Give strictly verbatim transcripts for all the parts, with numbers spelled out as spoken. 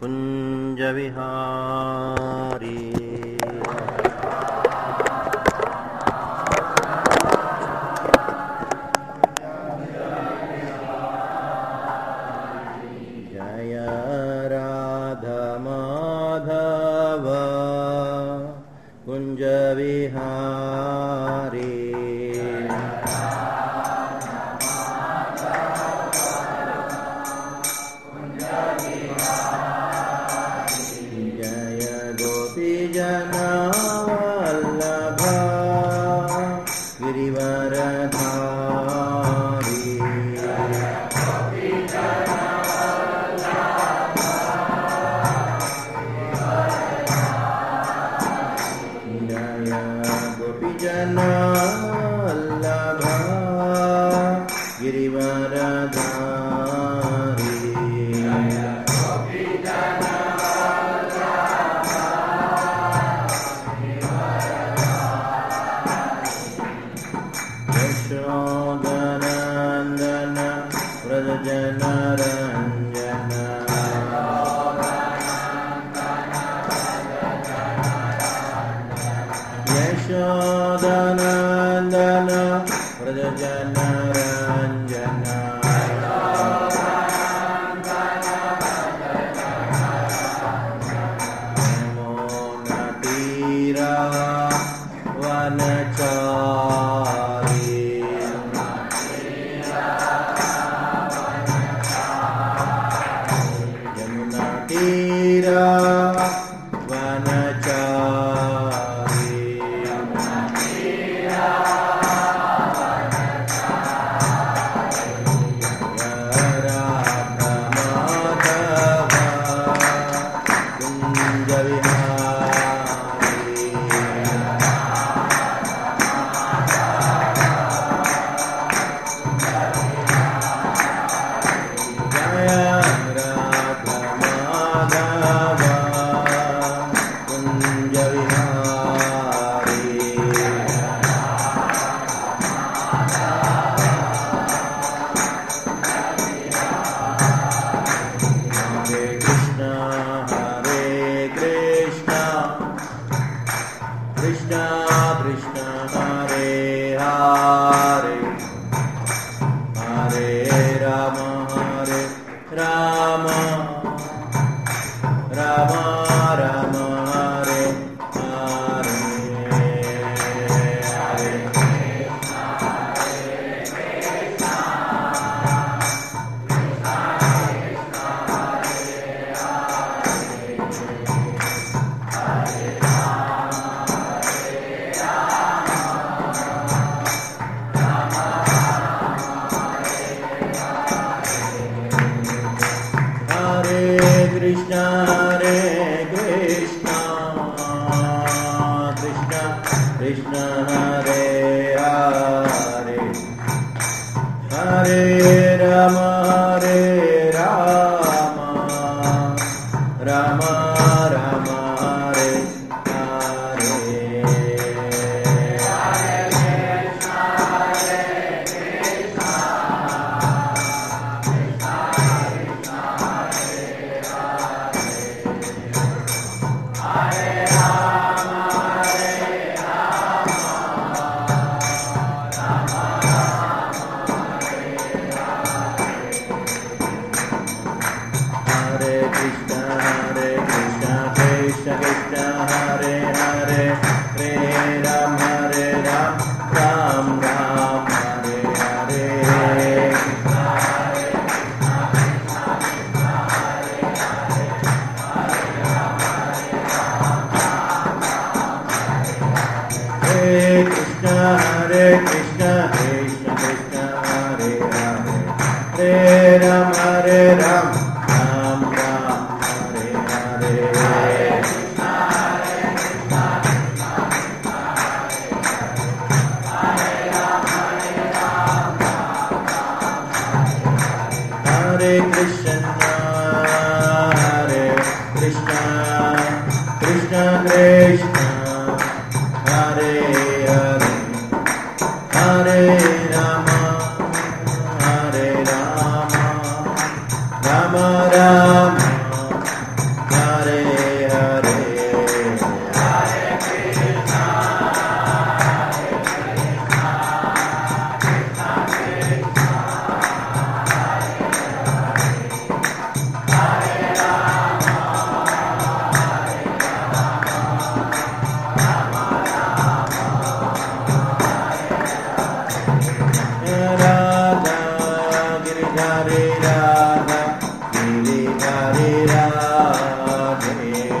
ಕುಂಜವಿಹಾರಿ. ಜಯ ರಾಧಾ ಮಾಧವ ಕುಂಜವಿಹಾರಿ. ಜಯ ಗೋಪಿ ಜನ ವಲ್ಲಭ ಗಿರಿವರಧಾರಿ. ಜಯ ಗೋಪಿ ಜನ ವಲ್ಲಭ ಗಿರಿವರಧಾರಿ. ಯಶೋಧನಂದನ ವ್ರಜನರಂಜನ. ಯಶೋಧನಂದನ ವ್ರಜನರಂಜನ. ಯಮುನ ತೀರ ವನಚಾರಿ. ಯಮುನಾ ತೀರ ವನಚಾರಿ. ರಾಧಾ ಮಾಧವ ಕುಂಜವಿಹಾರಿ. ಜಯ ರಾಧಾ ಮಾಧವ ಕುಂಜವಿಹಾರಿ. ಹರೇ ಕೃಷ್ಣ ಹರೇ ಕೃಷ್ಣ ಕೃಷ್ಣ ಕೃಷ್ಣ ಹರೇ ಹರೇ ಹರೇ ರಾಮ ಹರೇ ರಾಮ ರಾಮ ರಾಮ ಹರೇ ಹರೇ. ಹರೇ Hare Krishna Hare Krishna Krishna Krishna Hare Hare Hare Rama Hare Rama Rama Rama Hare Hare. Hare Krishna Hare Krishna Krishna Krishna Hare Hare Hare Ram Hare Ram Ram Ram Hare Hare. Hare Krishna Hare Krishna Krishna Krishna Hare Hare Hare Ram Hare Ram Ram Ram Hare Hare. Hare Krishna Hare Krishna Krishna Krishna Hare Hare Hare Rama Hare Rama Rama Rama Radha Giridhari Radhe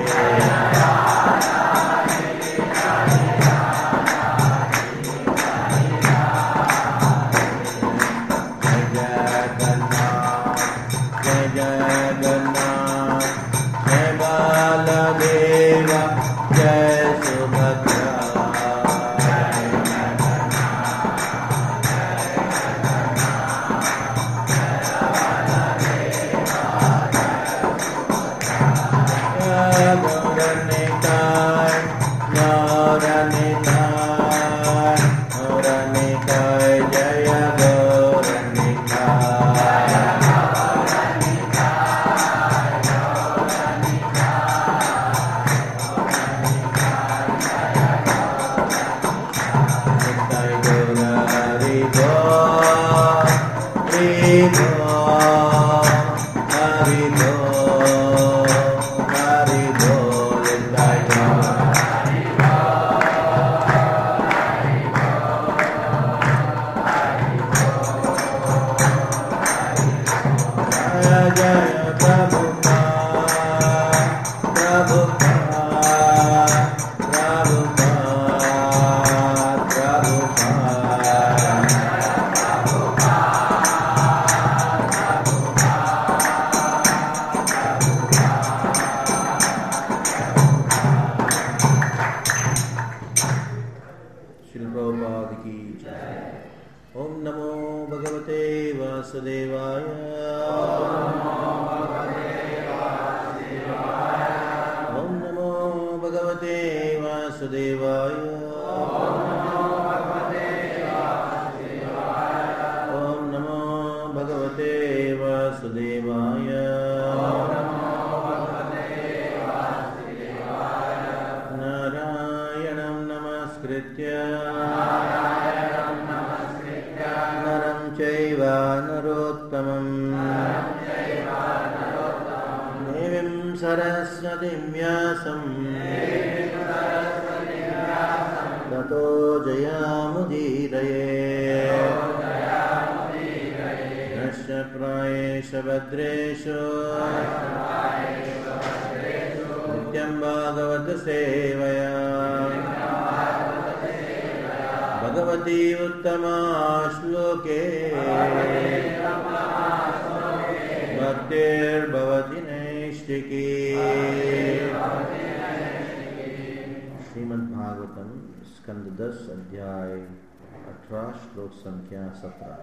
संख्या सत्रह।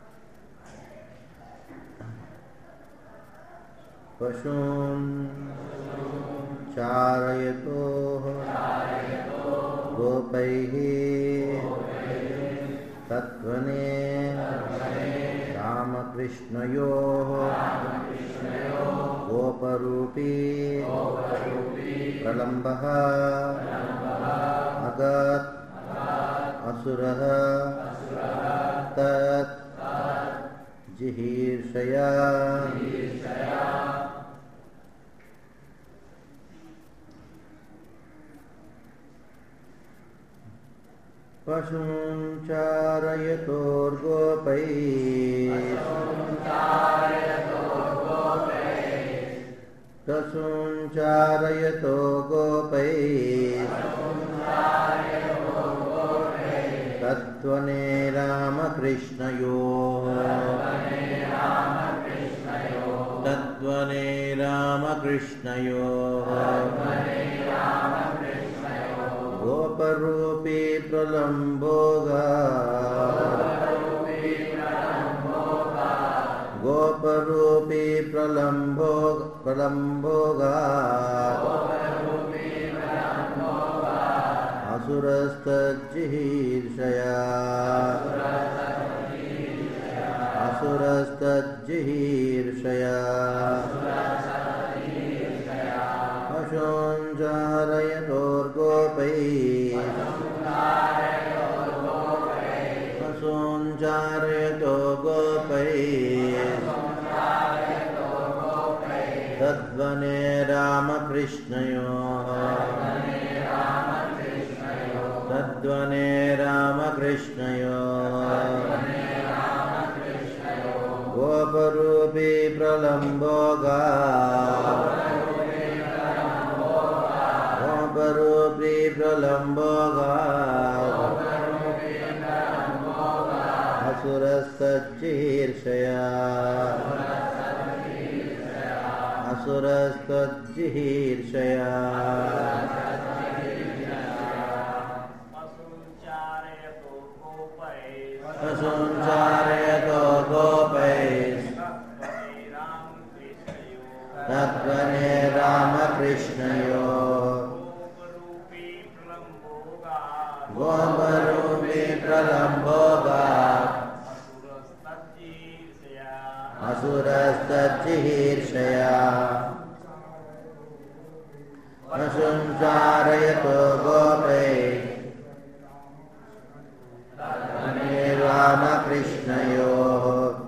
पशून् चारयतोः गोपैः तत्वने रामकृष्णयोः गोपरूपी प्रलम्बः अगत् असुरः तत् जिहीर्षया पशून् चारयतोर्गोपैः पशून् चारयतो गोपैः तत्वने रामकृष्णयोः तत्वने रामकृष्णयोः गोपरूपी प्रलम्बोगा गोपरूपी प्रलम्बो प्रलम्बोगा असुरस्तज्जिहीर्षया असुरस्तज्जिहीर्षया पशून् चारयतोर्गोपैः पशून् चारयतो गोपैः तद्वने रामकृष्णयोः तद्वने रामकृष्णयोः गोप गोपरूपी प्रलम्बोगा गोपरूपी प्रलम्बोगा असुरस्तज्जिहीर्षया असुरस्तज्जिहीर्षया असुञ्चारयतो गोपैः तद्वने रामकृष्णयो गोपरूपी प्रलम्बोगा असुरस्तज्जिहीर्षया असुञ्चारयतो गोपैः रामकृष्णयोः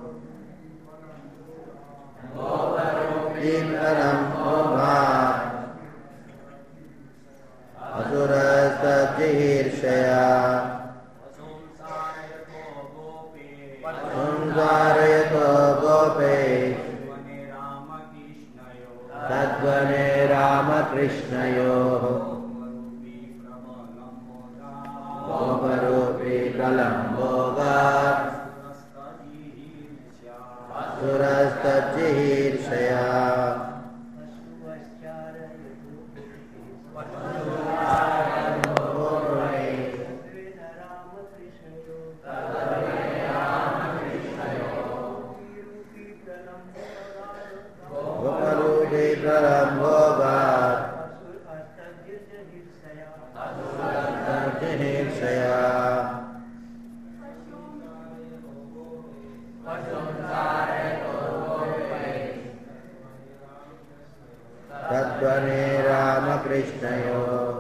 गोपरूपीप्रलम्बोगा असुरस्तज्जिहीर्षया संसारयतो गोपैः तद्वने रामकृष्णयोः गोपरूपी प्रलम्बोगा असुरस्तज्जिहीर्षया गोपरूपी प्रलम्बोगा असुरस्तज्जिहीर्षया तद्वने रामकृष्णयो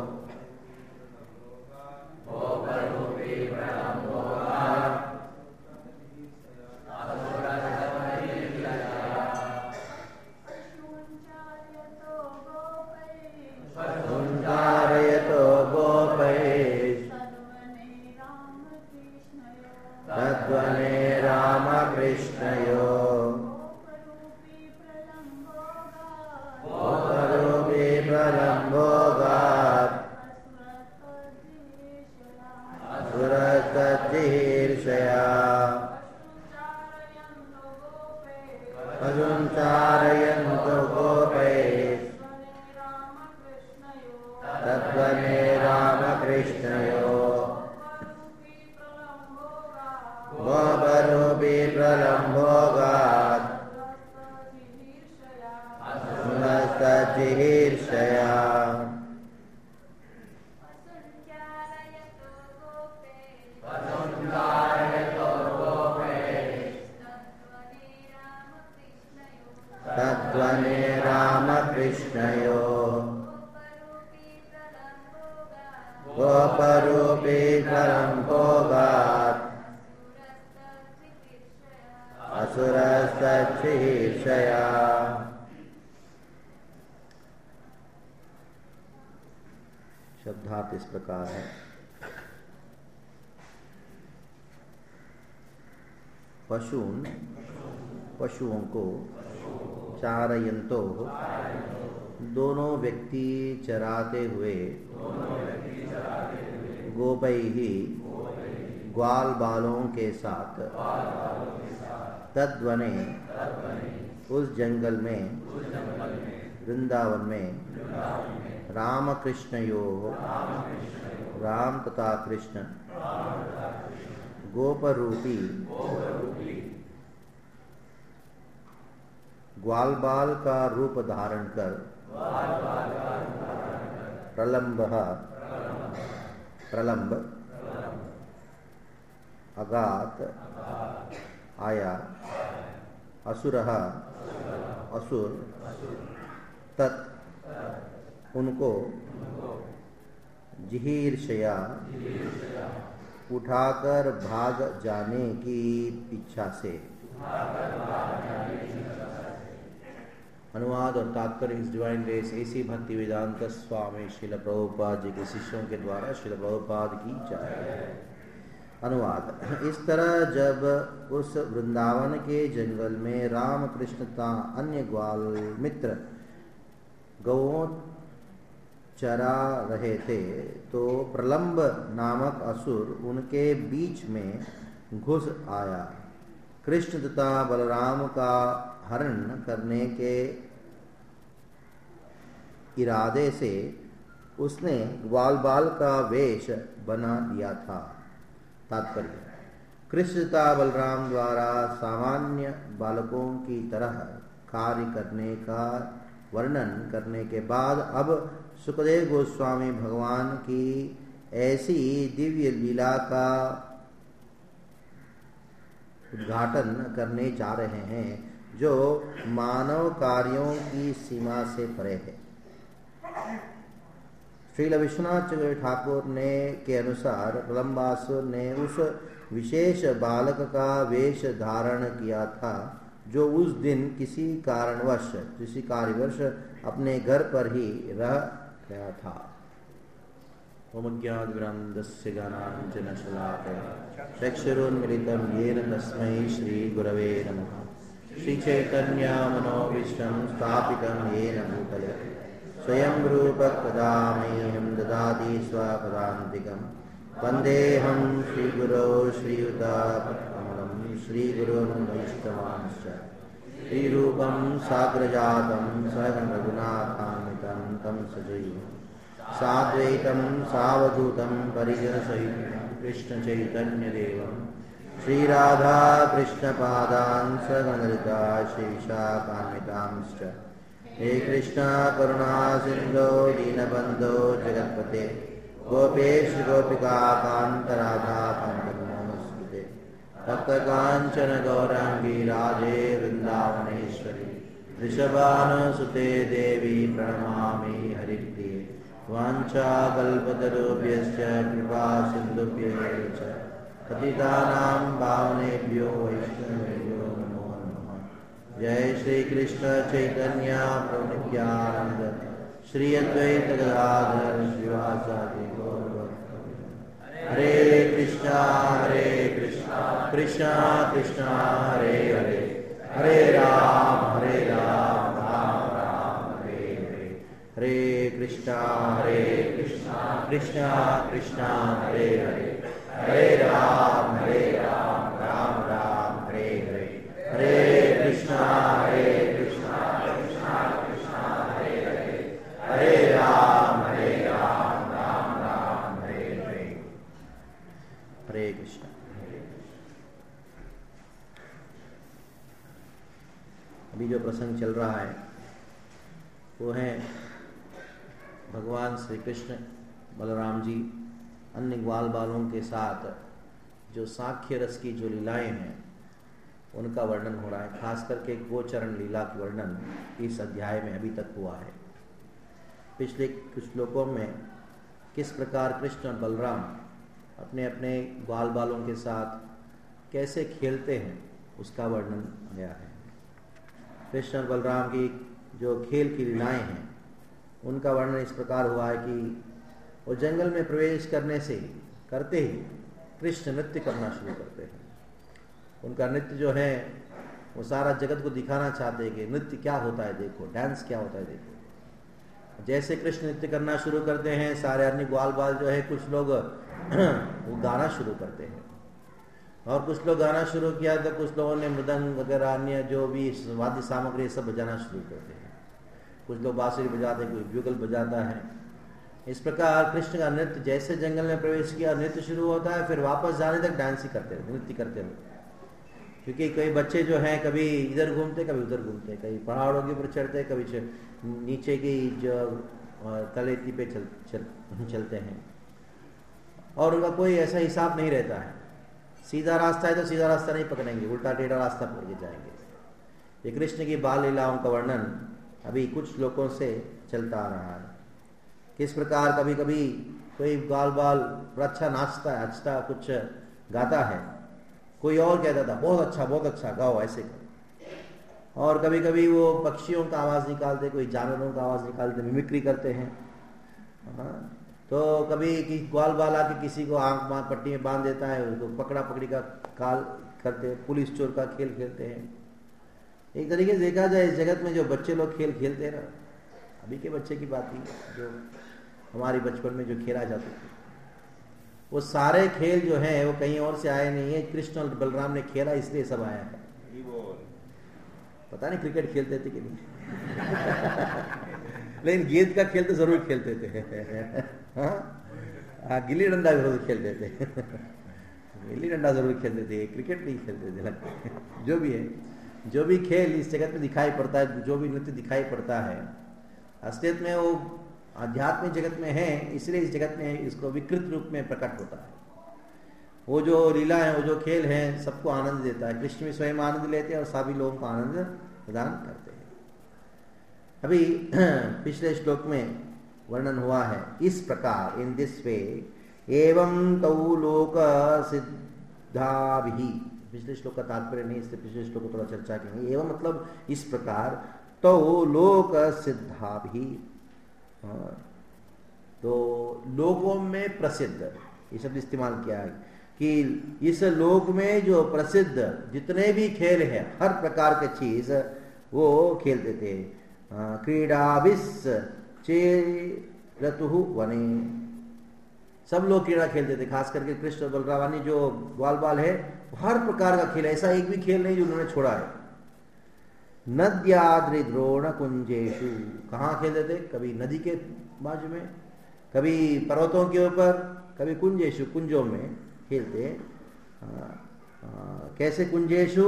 गोपरूपी प्रलम्बोगा असुरस्तज्जिहीर्षया गोपैः तद्वने रामकृष्णयो गोपरूपी प्रलम्बोगा असुरस्तज्जिहीर्षया असुञ्चारयन्तो गोपैः तद्वने रामकृष्णयो गोपरूपी प्रलम्बोगा असुरस्तज्जिहीर्षया तद्वने रामकृष्णयो गोपरूपी प्रलम्बोगा असुरस्तज्जिहीर्षया शब्दार्थ इस प्रकार है। पशून पशुओं को चारयंतो दोनों व्यक्ति चराते हुए गोपैहि ग्वाल बालों के साथ तद्वने उस जंगल में वृंदावन में रामकृष्णयो राम तथा कृष्ण गोपरूपी ग्वालबाल का रूप धारण कर प्रलम्ब प्रलम्ब अगात आया असुरः असुर तत् उनको जिहीर्षया उठाकर भाग जाने की इच्छा से। अनुवाद और तात्पर्य इस डिवाइन रेस ऐसी भक्ति वेदांत स्वामी श्रील प्रभुपाद जी के शिष्यों के द्वारा श्रील प्रभुपाद की जय। अनुवाद। इस तरह जब उस वृंदावन के जंगल में राम कृष्ण तथा अन्य ग्वाल मित्र गौओं चरा रहे थे तो प्रलंब नामक असुर उनके बीच में घुस आया। कृष्ण तथा बलराम का हरण करने के इरादे से उसने ग्वाल बाल का वेश बना लिया था। तात्पर्य: कृष्ण तथा बलराम द्वारा सामान्य बालकों की तरह कार्य करने का वर्णन करने के बाद अब सुखदेव गोस्वामी भगवान की ऐसी दिव्य लीला का उद्घाटन करने जा रहे हैं जो मानव कार्यों की सीमा से परे है। श्रील विश्वनाथ चक्रवर्ती ठाकुर ने के अनुसार प्रलंबासुर ने उस विशेष बालक का वेश धारण किया था जो उस दिन किसी कारणवश किसी कार्यवश अपने घर पर ही रह गया था। ओम ज्ञानवृन्दस्य गानाञ्जनशलाकया चक्षुरुन्मीलितं येन तस्मै श्रीगुरवे नमः। श्रीचैतन्यमनोभीष्टं स्थापितं येन भूतले स्वयं रूपः कदा मह्यं ददाति स्वपदान्तिकं। वन्देऽहं श्रीगुरो श्रीयुतापद्कमलं श्रीगुरोन् वैष्णवांश्च श्रीरूपं साग्रजातं सहगण रघुनाथान्वितं तं सजीवम् साद्वैतं सावधूतं परिजनसहितं कृष्णचैतन्यदेवं श्रीराधा कृष्णपादान् सगणललिता श्रीशाखान्वितांश्च। हे कृष्णा करुणा सिन्धो दीनबन्धो जगत्पते गोपेश गोपिका कान्त राधा कान्त नमोस्तुते। तप्तकाञ्चन गौराङ्गी राधे वृन्दावनेश्वरी वृषभानुसुते देवी प्रणमामि हरिप्रिये। वाञ्छाकल्पतरुभ्यश्च कृपा सिन्धुभ्यः च पतितानां पावनेभ्यो वैष्णवेभ्यो नमो नमः। जय श्री कृष्ण चैतन्य प्रभु नित्यानंद श्री अद्वैत गदाधर श्रीवासादि गौरभक्तवृंद। हरे कृष्णा हरे कृष्णा कृष्णा कृष्णा हरे हरे हरे राम हरे राम राम राम हरे हरे। हरे कृष्णा हरे कृष्णा कृष्णा कृष्णा हरे हरे हरे राम हरे राम राम राम हरे हरे। हरे कृष्णा हरे कृष्णा कृष्णा कृष्णा हरे हरे हरे राम हरे राम राम राम हरे हरे। हरे कृष्णा। अभी जो प्रसंग चल रहा है वो है भगवान श्री कृष्ण बलराम जी अन्य ग्वाल बालों के साथ जो साख्य रस की जो लीलाएं हैं उनका वर्णन हो रहा है। खास करके गोचरण लीला की वर्णन इस अध्याय में अभी तक हुआ है। पिछले कुछ श्लोकों में किस प्रकार कृष्ण और बलराम अपने अपने ग्वाल बालों के साथ कैसे खेलते हैं उसका वर्णन गया है। कृष्ण और बलराम की जो खेल की लीलाएं हैं उनका वर्णन इस प्रकार हुआ है कि वो जंगल में प्रवेश करने से करते ही कृष्ण नृत्य करना शुरू करते हैं। उनका नृत्य जो है वो सारा जगत को दिखाना चाहते हैं कि नृत्य क्या होता है, देखो डांस क्या होता है देखो। जैसे कृष्ण नृत्य करना शुरू करते हैं सारे अन्य ग्वाल बाल जो है कुछ लोग वो गाना शुरू करते हैं और कुछ लोग गाना शुरू किया तो कुछ लोगों ने मृदंग वगैरह अन्य जो भी वाद्य सामग्री सब बजाना शुरू करते हैं। कुछ लोग बांसुरी बजाते, कोई ब्यूगल बजाता है। इस प्रकार कृष्ण का नृत्य जैसे जंगल में प्रवेश किया नृत्य शुरू होता है, फिर वापस जाने तक डांस ही करते रहते, नृत्य करते रहते। क्योंकि कई बच्चे जो हैं कभी इधर घूमते कभी उधर घूमते, कभी पहाड़ों के ऊपर चढ़ते कभी नीचे की जो तलेती पे चल, चल, चलते हैं और उनका कोई ऐसा हिसाब नहीं रहता है। सीधा रास्ता है तो सीधा रास्ता नहीं पकड़ेंगे, उल्टा टेढ़ा रास्ता पकड़ के जाएंगे। ये कृष्ण की बाल लीलाओं का वर्णन अभी कुछ श्लोकों से चलता आ रहा है। किस प्रकार कभी कभी कोई बाल बाल अच्छा नाचता है, अच्छा कुछ गाता है, कोई और कहता था बहुत अच्छा बहुत अच्छा गाओ ऐसे करो। और कभी कभी वो पक्षियों का आवाज़ निकालते, कोई जानवरों का आवाज़ निकालते, मिमिक्री करते हैं। हाँ, तो कभी कि ग्वाल बाल आके किसी को आंख मां पट्टी में बांध देता है, उसको पकड़ा पकड़ी का काल करते हैं, पुलिस चोर का खेल खेलते हैं। एक तरीके से देखा जाए इस जगत में जो बच्चे लोग खेल खेलते हैं ना, अभी के बच्चे की बात नहीं, जो हमारी बचपन में जो खेला जाते थे, वो सारे खेल जो हैं वो कहीं और से आए नहीं है, कृष्ण और बलराम ने खेला इसलिए सब आया है। पता नहीं क्रिकेट खेलते थे कि नहीं लेकिन गेंद का खेल तो जरूर खेलते थे। हाँ, गिल्ली डंडा जरूर खेलते थे गिल्ली डंडा जरूर खेलते थे, क्रिकेट नहीं खेलते थे लगता। जो भी है, जो भी खेल इस जगत में दिखाई पड़ता है, जो भी नृत्य दिखाई पड़ता है, असलियत में वो आध्यात्मिक जगत में है, इसलिए इस जगत में इसको विकृत रूप में प्रकट होता है। वो जो लीला है, वो जो खेल है, सबको आनंद देता है। कृष्ण भी स्वयं आनंद लेते हैं और सभी लोगों को आनंद प्रदान करते हैं। अभी पिछले श्लोक में वर्णन हुआ है इस प्रकार, इन दिस वे एवं तौ लोक सिद्धाभिः। पिछले श्लोक का तात्पर्य नहीं, इससे पिछले श्लोक को थोड़ा चर्चा करेंगे। एवं मतलब इस प्रकार, तौ लोक सिद्धाभिः, तो लोकों में प्रसिद्ध, ये शब्द इस्तेमाल किया है कि इस लोक में जो प्रसिद्ध जितने भी खेल हैं, हर प्रकार के चीज वो खेलते थे। क्रीडाभिस् चेरतुः वने, सब लोग क्रीड़ा खेलते थे, खास करके कृष्ण बलरामानी जो ग्वाल बाल है, हर प्रकार का खेल, ऐसा एक भी खेल नहीं जो उन्होंने छोड़ा है। नद्याद्रिद्रोण कुंजेशु, कहाँ खेलते थे? कभी नदी के बाजू में, कभी पर्वतों के ऊपर, कभी कुंजेशु, कुंजों में खेलते। आ, आ, कैसे कुंजेशु?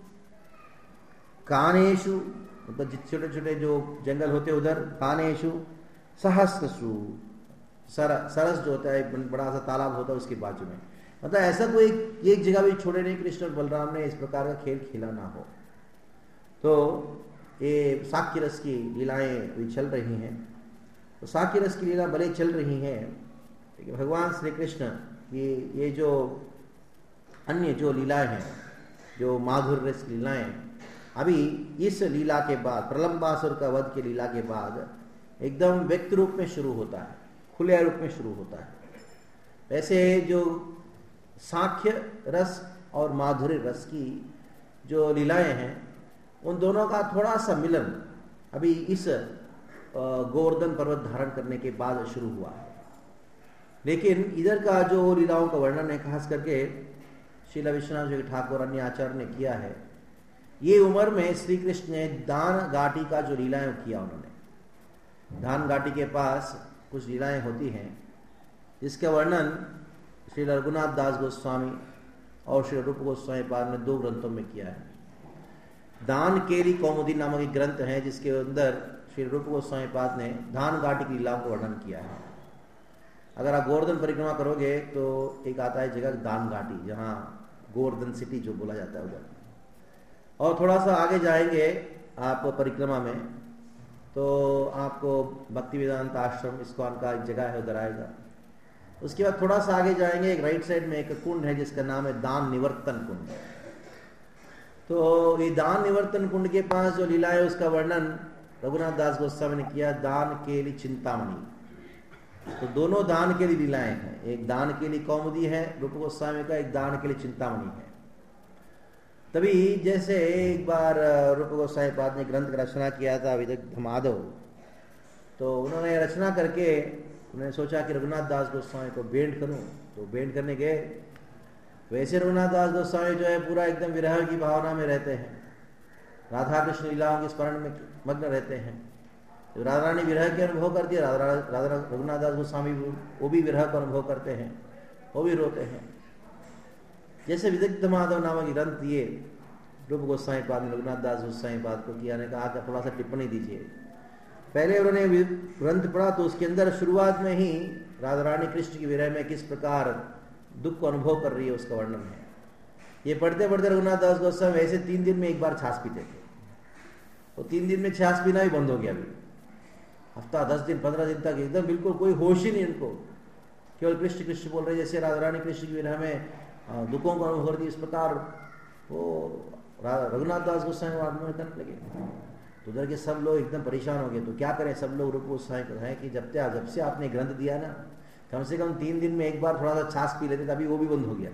कानेशु, मतलब छोटे छोटे जो जंगल होते उधर, कानेशु, सहस्रसु, सर, सरस जो होता है, बड़ा सा तालाब होता है उसके बाजू में। मतलब ऐसा कोई एक जगह भी छोड़े नहीं कृष्ण और बलराम ने इस प्रकार का खेल खेला ना हो। तो ये साक्य रस की लीलाएं भी चल रही हैं। तो साक्य रस की लीला भले चल रही हैं, लेकिन भगवान श्री कृष्ण ये ये जो अन्य जो लीलाएं हैं, जो माधुर्य रस लीलाएं, अभी इस लीला के बाद, प्रलंबासुर का वध की लीला के बाद एकदम व्यक्त रूप में शुरू होता है, खुले रूप में शुरू होता है। वैसे जो साक्ष्य रस और माधुर्य रस की जो लीलाएं हैं, उन दोनों का थोड़ा सा मिलन अभी इस गोवर्धन पर्वत धारण करने के बाद शुरू हुआ है। लेकिन इधर का जो लीलाओं का वर्णन है, खास करके श्रील विश्वनाथ जी ठाकुर अन्य आचार्य ने किया है, ये उम्र में श्री कृष्ण ने दान घाटी का जो लीलाएं किया, उन्होंने दान घाटी के पास कुछ लीलाएं होती हैं, जिसका वर्णन श्री रघुनाथ दास गोस्वामी और श्री रूप गोस्वामी पाद ने दो ग्रंथों में किया है। दान केली कौमुदी नामक एक ग्रंथ है, जिसके अंदर श्री रूप गोस्वामी पाद ने दान घाटी की लीलाओं को वर्णन किया है। अगर आप गोवर्धन परिक्रमा करोगे तो एक आता है जगह दान घाटी, जहाँ गोवर्धन सिटी जो बोला जाता है उधर, और थोड़ा सा आगे जाएंगे आप परिक्रमा में तो आपको भक्ति वेदांत आश्रम इस्कॉन का एक जगह है, उधर आएगा। उसके बाद थोड़ा सा आगे जाएंगे, एक राइट साइड में एक कुंड है जिसका नाम है दान निवर्तन कुंड। तो ये दान निवर्तन कुंड के पास जो लीला है उसका वर्णन रघुनाथ दास गोस्वामी ने किया, दान के लिए चिंतामणि। तो दोनों दान के लिए लीलाएं हैं, एक दान के लिए कौमुदी है रूप गोस्वामी का, एक दान के लिए चिंतामणि है। तभी जैसे एक बार रूप गोस्वामी पाद ने ग्रंथ का रचना किया था विदग्ध माधव, तो उन्होंने रचना करके उन्होंने सोचा कि रघुनाथ दास गोस्वामी को भेंट करूं, तो भेंट करने गए। वैसे रघुनाथ दास गोस्वामी जो है पूरा एकदम विरह की भावना में रहते हैं, राधा कृष्ण लीलाओं के स्मरण में मग्न रहते हैं। तो राधा रानी विरह के अनुभव करती है, राधा राधा रघुनाथ दास गोस्वामी वो भी विरह का अनुभव करते हैं, वो भी रोते हैं। जैसे विदग्ध माधव नामक ग्रंथ दिए रूप गोस्वामी पाद ने रघुनाथ दास गोस्वामी पाद को किया, ने कहा थोड़ा सा टिप्पणी दीजिए। पहले उन्होंने ग्रंथ पढ़ा तो उसके अंदर शुरुआत में ही राधा रानी कृष्ण की विरह में किस प्रकार दुख को अनुभव कर रही है उसका वर्णन है। ये पढ़ते पढ़ते रघुनाथ दास गोस्वामी वैसे तीन दिन में एक बार छाछ पीते थे, वो तीन दिन में छाछ पीना भी बंद हो गया। अभी हफ्ता दस दिन पंद्रह दिन तक एकदम बिल्कुल कोई होश ही नहीं उनको, केवल कृष्ण कृष्ण बोल रहे। जैसे राधा रानी कृष्ण की विरह में दुखों को अनुभव करती, इस प्रकार वो रघुनाथ दास गोस्वामी अनुभव करने लगे। तो उधर के सब लोग एकदम परेशान हो गए। तो क्या करें, सब लोग रूप गोस्वामी को है कि जब तक जब से आपने ग्रंथ दिया ना, कम से कम तीन दिन में एक बार थोड़ा सा छाछ पी लेते थे, अभी वो भी बंद हो गया।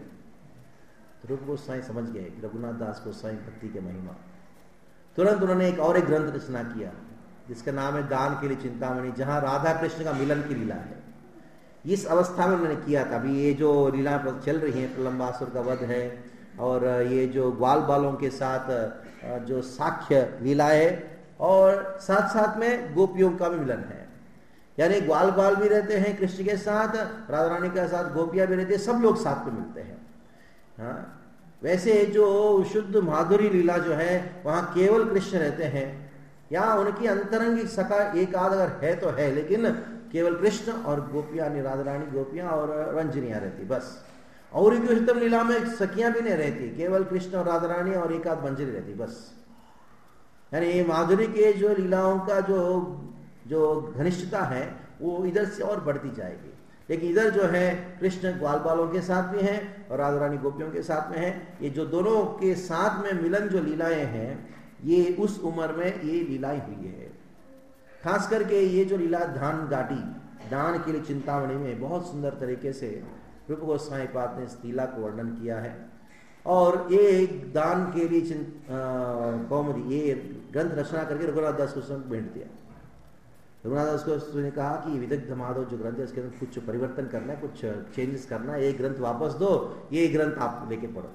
तो रूप गोस्वामी समझ गए कि रघुनाथ दास गोस्वामी भक्ति के महिमा। तुरंत उन्होंने एक और एक ग्रंथ रचना किया जिसका नाम है दान के लिए चिंतामणि, जहां राधा कृष्ण का मिलन की लीला है। इस अवस्था में उन्होंने किया था। अभी ये जो लीला चल रही है, प्रलंबासुर का वध है और ये जो ग्वाल बालों के साथ जो साख्य लीला है, और साथ साथ में गोपियों का भी मिलन है। यानी ग्वाल बाल भी रहते हैं कृष्ण के साथ, राधा रानी के साथ गोपियां भी रहती है, सब लोग साथ में मिलते हैं। हाँ, वैसे जो शुद्ध माधुरी लीला जो है वहां केवल कृष्ण रहते हैं, या उनकी अंतरंगिक सखा एक आध अगर है तो है, लेकिन केवल कृष्ण और गोपियां, राधा रानी गोपियां और रंजनियां रहती बस। और एक उच्चतम लीला में सखियां भी नहीं रहती, केवल कृष्ण और राधा रानी और एक आध मंजरी रहती बस। यानी माधुरी के जो लीलाओं का जो जो घनिष्ठता है वो इधर से और बढ़ती जाएगी। लेकिन इधर जो है कृष्ण ग्वाल बालों के साथ भी हैं और राधा रानी गोपियों के साथ में है। ये जो दोनों के साथ में मिलन जो लीलाएं हैं, ये उस उम्र में ये लीलाएं हुई है। खास करके ये जो लीला धान घाटी, दान के लिए चिंतामणि में बहुत सुंदर तरीके से रूप गोस्वामी पाद ने इस लीला को वर्णन किया है। और ये दान के लिए कौमुदी ये ग्रंथ रचना करके रघुनाथ दास गोस्वामी को भेंट दिया। रघुनाथ दास गोस्वामी ने कहा कि विदग्ध माधव जो ग्रंथ है उसके अंदर कुछ परिवर्तन करना है, कुछ चेंजेस करना है, ये ग्रंथ वापस दो, ये ग्रंथ आप लेके पढ़ो।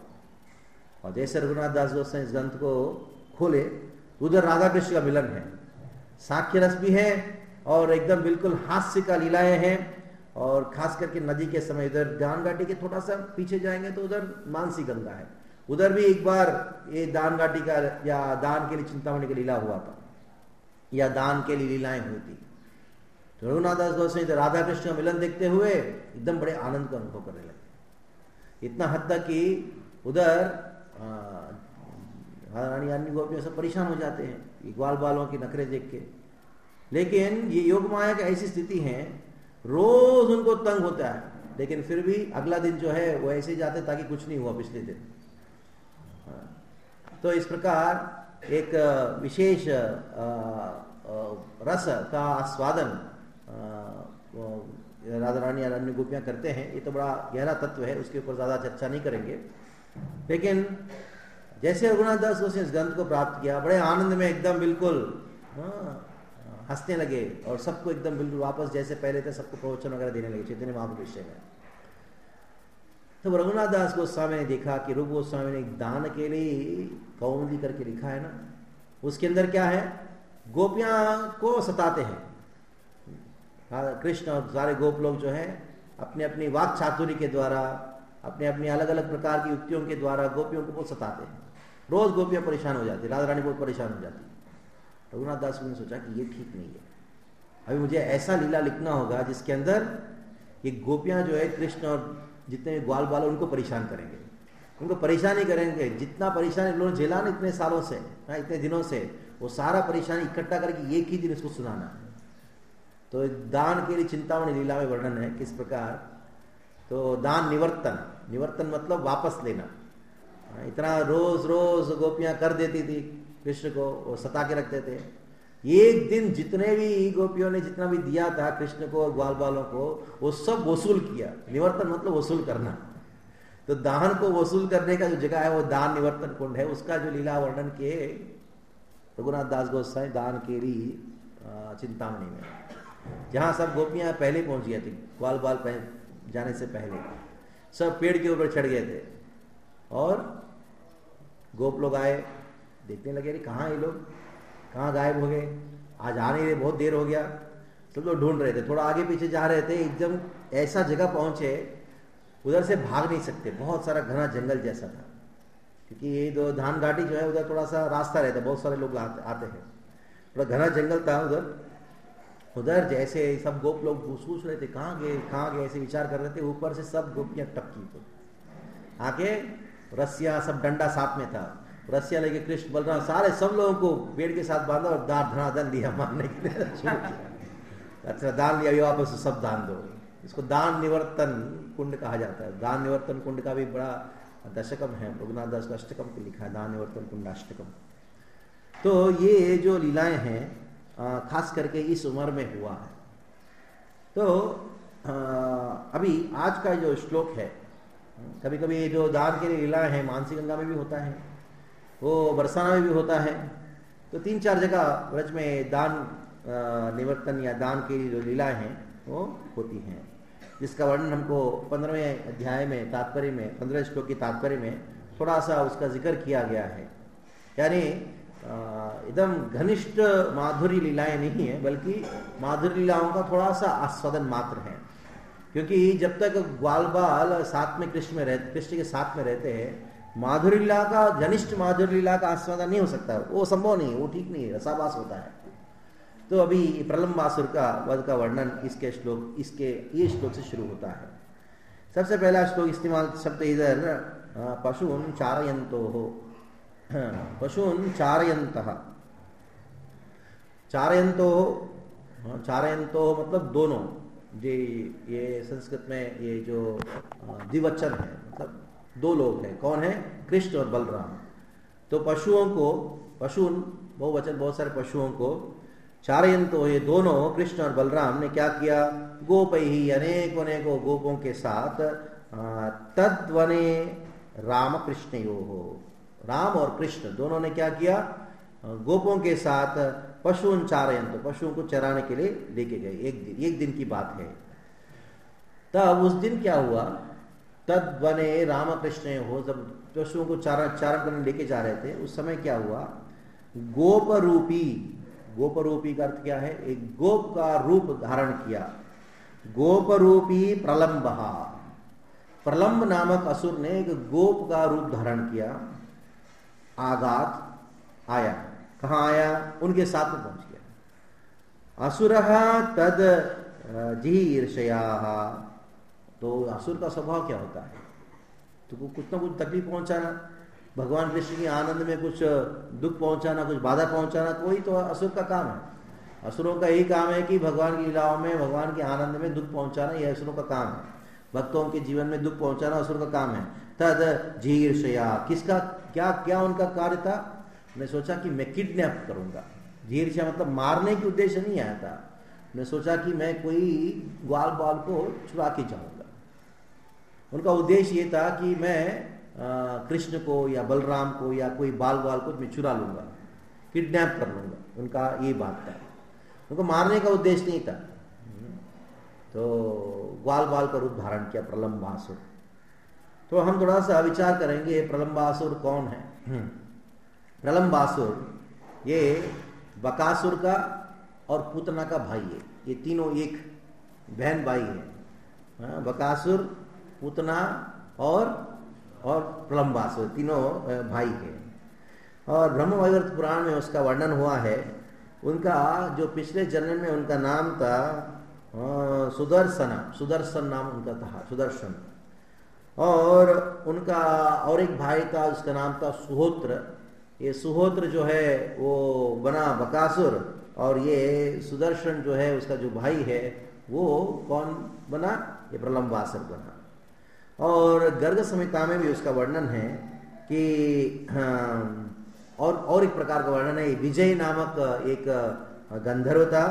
और जैसे रघुनाथ दास गोस्वामी इस ग्रंथ को खोले, उधर राधा कृष्ण का मिलन है, साख्य रस भी है और एकदम बिल्कुल हास्य का लीलाएं हैं। और खास करके नदी के समय इधर दान घाटी के थोड़ा सा पीछे जाएंगे तो उधर मानसी गंगा है, उधर भी एक बार ये दान घाटी का या दान के लिए चिंतामणि की लीला हुआ था, या दान के लिए लीलाएं हुई थी। तो रघुनाथ दास गोस्वामी तो राधा कृष्ण का मिलन देखते हुए एकदम बड़े आनंद को अनुभव करने लगे। इतना हद तक कि उधर रानी अन्य गोपियों सब परेशान हो जाते हैं ग्वाल बालों की नखरे देख के। लेकिन ये योग माया की ऐसी स्थिति है, रोज उनको तंग होता है, लेकिन फिर भी अगला दिन जो है वो ऐसे जाते ताकि कुछ नहीं हुआ पिछले दिन। तो इस प्रकार एक विशेष रस का आस्वादन राधा रानी और अन्य गोपियां करते हैं। ये तो बड़ा गहरा तत्व है, उसके ऊपर ज्यादा चर्चा नहीं करेंगे। लेकिन जैसे रघुनाथ दास गोस्वामी इस ग्रंथ को प्राप्त किया, बड़े आनंद में एकदम बिल्कुल हंसने लगे और सबको एकदम बिल्कुल वापस जैसे पहले थे सबको प्रवचन वगैरह देने लगे चैतन्य महाप्रभु विषय में। तो रघुनाथ दास गोस्वामी ने देखा कि रूप गोस्वामी ने दान के लिए कौमुदी करके लिखा है ना, उसके अंदर क्या है, गोपियां को सताते हैं कृष्ण और सारे गोप लोग जो है अपने अपनी वाक चातुरी के द्वारा, अपने अपनी अलग अलग प्रकार की युक्तियों के द्वारा गोपियों को बहुत सताते हैं। रोज गोपियां परेशान हो जाती, राधा रानी बहुत परेशान हो जाती। रघुनाथ दास ने सोचा कि ये ठीक नहीं है, अभी मुझे ऐसा लीला लिखना होगा जिसके अंदर ये गोपियां जो है कृष्ण और जितने ग्वाल बाल उनको परेशान करेंगे, उनको परेशान ही करेंगे। जितना परेशान इन लोगों ने झेला ना इतने सालों से, इतने दिनों से, वो सारा परेशानी इकट्ठा करके एक ही दिन इसको सुनाना है। तो दान के लिए चिंतामणि लीला में वर्णन है किस प्रकार। तो दान निवर्तन, निवर्तन मतलब वापस लेना। इतना रोज रोज गोपियां कर देती थी कृष्ण को, वो सता के रखते थे। एक दिन जितने भी गोपियों ने जितना भी दिया था कृष्ण को और ग्वाल बालों को, वो सब वसूल किया। निवर्तन मतलब वसूल करना। तो दान को वसूल करने का जो जगह है वो दान निवर्तन कुंड है। उसका जो लीला वर्णन किए रघुनाथ दास गोस्वामी दान केरी चिंतामणि में, जहां सब गोपियां पहले पहुंच गई थी, ग्वाल बाल जाने से पहले सब पेड़ के ऊपर चढ़ गए थे और गोप लोग आए, देखने लगे कहाँ ये लोग, कहाँ गायब हो गए, आज आ नहीं रहे, बहुत देर हो गया। सब लोग ढूंढ रहे थे, थोड़ा आगे पीछे जा रहे थे, एकदम ऐसा जगह पहुंचे उधर से भाग नहीं सकते, बहुत सारा घना जंगल जैसा था। क्योंकि ये दो धान घाटी जो है उधर थोड़ा सा रास्ता रहता है, बहुत सारे लोग आते, आते हैं, थोड़ा घना जंगल था उधर। उधर जैसे सब गोप लोग पूछ रहे थे कहाँ गए कहाँ गए, ऐसे विचार कर रहे थे। ऊपर से सब गोपियां टपकी तो आके रस्सियां, सब डंडा साथ में था, रस्सियां लेके कृष्ण बलराम सारे सब लोगों को पेड़ के साथ बांधा और दान धनाधन दिया मारने के लिए शुरू किया। अच्छा दान लिया, वापस सब दान दो। इसको दान निवर्तन कुंड कहा जाता है। दान निवर्तन कुंड का भी बड़ा दशकम है, रघुनाथ दास का अष्टकम पे लिखा है, दान निवर्तन कुंड अष्टकम। तो ये जो लीलाएं हैं खास करके इस उम्र में हुआ है। तो अभी आज का जो श्लोक है, कभी कभी ये जो दान के लिए लीलाएं हैं मानसी गंगा में भी होता है, वो बरसाना में भी होता है। तो तीन चार जगह ब्रज में दान निवर्तन या दान की जो लीलाएं हैं वो होती हैं, जिसका वर्णन हमको पंद्रहवें अध्याय में तात्पर्य में पंद्रह श्लोक की तात्पर्य में थोड़ा सा उसका जिक्र किया गया है। यानी एकदम घनिष्ठ माधुरी लीलाएं नहीं है, बल्कि माधुरी लीलाओं का थोड़ा सा आस्वादन मात्र है। क्योंकि जब तक ग्वाल बाल साथ में कृष्ण में रहते कृष्ण के साथ में रहते हैं, माधुरी लीला का घनिष्ठ माधुरी लीला का आस्वादन नहीं हो सकता, वो संभव नहीं, वो ठीक नहीं है, रसाभास होता है। तो अभी प्रलंबासुर का वध का वर्णन इसके श्लोक इसके ये श्लोक से शुरू होता है। सबसे पहला श्लोक इस्तेमाल शब्द इधर पशून चारयंतो हो, पशून चारयंतः, चारयंतो चारयंतो मतलब दोनों, जे ये संस्कृत में ये जो द्विवचन है, मतलब दो लोग हैं। कौन है? कृष्ण और बलराम। तो पशुओं को, पशुन बहुवचन, बहुत सारे पशुओं को, चारयंतो ये दोनों कृष्ण और बलराम ने क्या किया? गोपैहि अनेक अनेकों गोपों के साथ तद्वने राम कृष्णयो हो, राम और कृष्ण दोनों ने क्या किया? गोपों के साथ पशुन चारयंतो, पशुओं को चराने के लिए लेके गए। एक दिन एक दिन की बात है। तब उस दिन क्या हुआ? तद्वने राम कृष्ण हो, जब पशुओं को चारा चारण करने लेके जा रहे थे, उस समय क्या हुआ? गोप रूपी, गोप रूपी का अर्थ क्या है? एक गोप का रूप धारण किया। गोप रूपी प्रलंब, प्रलंब नामक असुर ने एक गोप का रूप धारण किया। आगात आया, कहाँ आया? उनके साथ में पहुंच गया। असुर तद जीर्षया, तो असुर का स्वभाव क्या होता है? तो कुछ ना कुछ तकलीफ पहुंचाना, भगवान कृष्ण के आनंद में कुछ दुख पहुंचाना, कुछ बाधा पहुंचाना, कोई तो असुर का काम है। असुरों का यही काम है कि भगवान की लीलाओं में, भगवान के आनंद में दुख पहुंचाना, यह असुरों का काम है। भक्तों के जीवन में दुख पहुंचाना असुर का काम है। तद जीर्षया, किसका क्या क्या उनका कार्य था? मैं सोचा कि मैं किडनैप करूंगा। जीर्षया मतलब मारने के उद्देश्य नहीं आया था। मैं सोचा कि मैं कोई ग्वाल बाल को छुड़ा के जाऊंगा। उनका उद्देश्य ये था कि मैं कृष्ण को या बलराम को या कोई बाल बाल को मैं चुरा लूंगा, किडनैप कर लूंगा। उनका ये बात था, उनको मारने का उद्देश्य नहीं था। तो ग्वाल बाल का रूप धारण किया प्रलंबासुर। तो हम थोड़ा सा विचार करेंगे प्रलंबासुर कौन है। प्रलंबासुर ये बकासुर का और पूतना का भाई है। ये तीनों एक बहन भाई है। बकासुर, पूतना और और प्रलंबासुर, तीनों भाई हैं। और ब्रह्म वैवर्त पुराण में उसका वर्णन हुआ है। उनका जो पिछले जन्म में उनका नाम था सुदर्शन, सुदर्शन नाम उनका था, सुदर्शन। और उनका और एक भाई था, उसका नाम था सुहोत्र। ये सुहोत्र जो है वो बना बकासुर, और ये सुदर्शन जो है उसका जो भाई है वो कौन बना? ये प्रलंबासुर बना। और गर्ग संहिता में भी उसका वर्णन है कि हाँ, और और एक प्रकार का वर्णन है। विजय नामक एक गंधर्व था।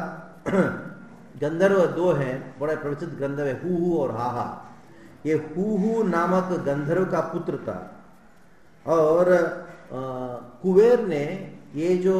गंधर्व दो हैं, बड़े प्रसिद्ध गंधर्व है, हु हु और हा हा। ये हु हु नामक गंधर्व का पुत्र था। और आ, कुबेर ने ये जो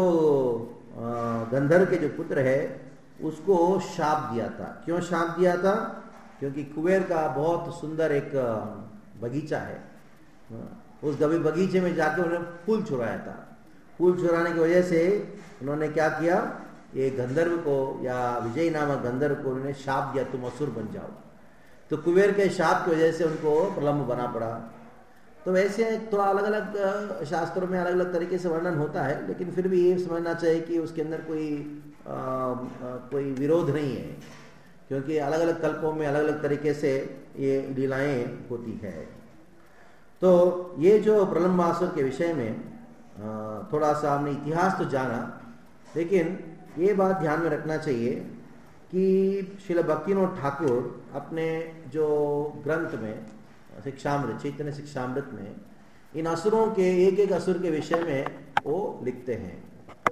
गंधर्व के जो पुत्र है उसको शाप दिया था। क्यों शाप दिया था? क्योंकि कुबेर का बहुत सुंदर एक बगीचा है। उस गभी बगीचे में जाके उन्होंने फूल चुराया था। फूल चुराने की वजह से उन्होंने क्या किया? ये गंधर्व को या विजय नामक गंधर्व को उन्होंने शाप दिया, तुम असुर बन जाओ। तो कुबेर के शाप की वजह से उनको प्रलंब बना पड़ा। तो वैसे थोड़ा अलग अलग शास्त्रों में अलग अलग तरीके से वर्णन होता है, लेकिन फिर भी ये समझना चाहिए कि उसके अंदर कोई आ, आ, कोई विरोध नहीं है, क्योंकि अलग अलग कल्पों में अलग अलग तरीके से ये लीलाएं होती है। तो ये जो प्रलंबासुर के विषय में आ, थोड़ा सा हमने इतिहास तो जाना, लेकिन ये बात ध्यान में रखना चाहिए कि श्रील भक्तिविनोद ठाकुर अपने जो ग्रंथ में शिक्षामृत, चैतन्य शिक्षामृत में इन असुरों के एक एक असुर के विषय में वो लिखते हैं।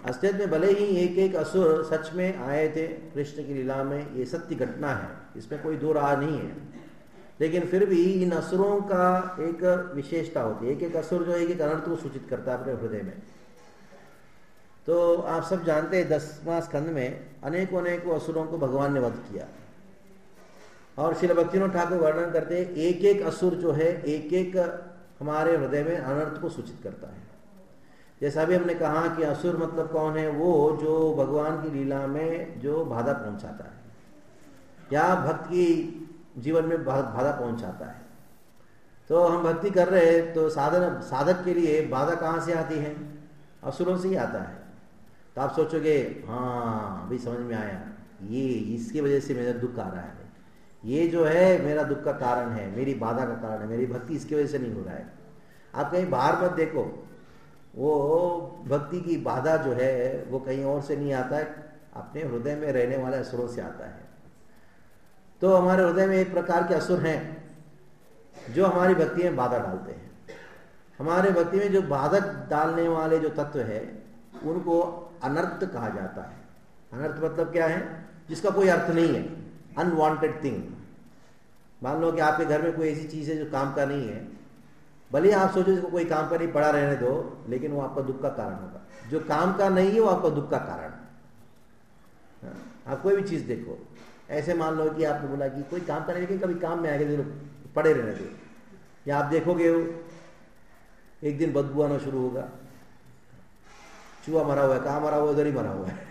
असलियत में भले ही एक एक असुर सच में आए थे कृष्ण की लीला में, ये सत्य घटना है, इसमें कोई दो राह नहीं है, लेकिन फिर भी इन असुरों का एक विशेषता होती है। एक एक असुर जो एक एक अनर्थ को सूचित करता है अपने हृदय में। तो आप सब जानते हैं दसवां स्कंद में अनेकों अनेकों असुरों को भगवान ने वध किया, और श्रील भक्तिविनोद ठाकुर वर्णन करते हैं एक एक असुर जो है एक एक हमारे हृदय में अनर्थ को सूचित करता है। जैसा भी हमने कहा कि असुर मतलब कौन है, वो जो भगवान की लीला में जो बाधा पहुंचाता है या भक्त की जीवन में बाधा पहुंचाता है। तो हम भक्ति कर रहे हैं तो साधन साधक के लिए बाधा कहाँ से आती है? असुरों से ही आता है। तो आप सोचोगे हाँ अभी समझ में आया, ये इसकी वजह से मेरा दुख आ रहा है, ये जो है मेरा दुख का कारण है, मेरी बाधा का कारण है, मेरी भक्ति इसकी वजह से नहीं हो रहा है। आप कहीं बाहर मत देखो, वो भक्ति की बाधा जो है वो कहीं और से नहीं आता है, अपने हृदय में रहने वाले असुरों से आता है। तो हमारे हृदय में एक प्रकार के असुर हैं जो हमारी भक्ति में बाधा डालते हैं। हमारे भक्ति में जो बाधक डालने वाले जो तत्व है उनको अनर्थ कहा जाता है। अनर्थ मतलब क्या है? जिसका कोई अर्थ नहीं है, अनवांटेड थिंग। मान लो कि आपके घर में कोई ऐसी चीज है जो काम का नहीं है, भले ही आप सोचो इसको कोई काम का नहीं, पड़ा रहने दो, लेकिन वो आपका दुख का कारण होगा। जो काम का नहीं है वो आपका दुख का कारण है। आप कोई भी चीज देखो, ऐसे मान लो कि आपने बोला कि कोई काम का नहीं लेकिन कभी काम में आएगा, पड़े रहने दो, या आप देखोगे एक दिन बदबू आना शुरू होगा, चूहा मरा हुआ है, कहाँ मरा हुआ है? उधर ही मरा हुआ है।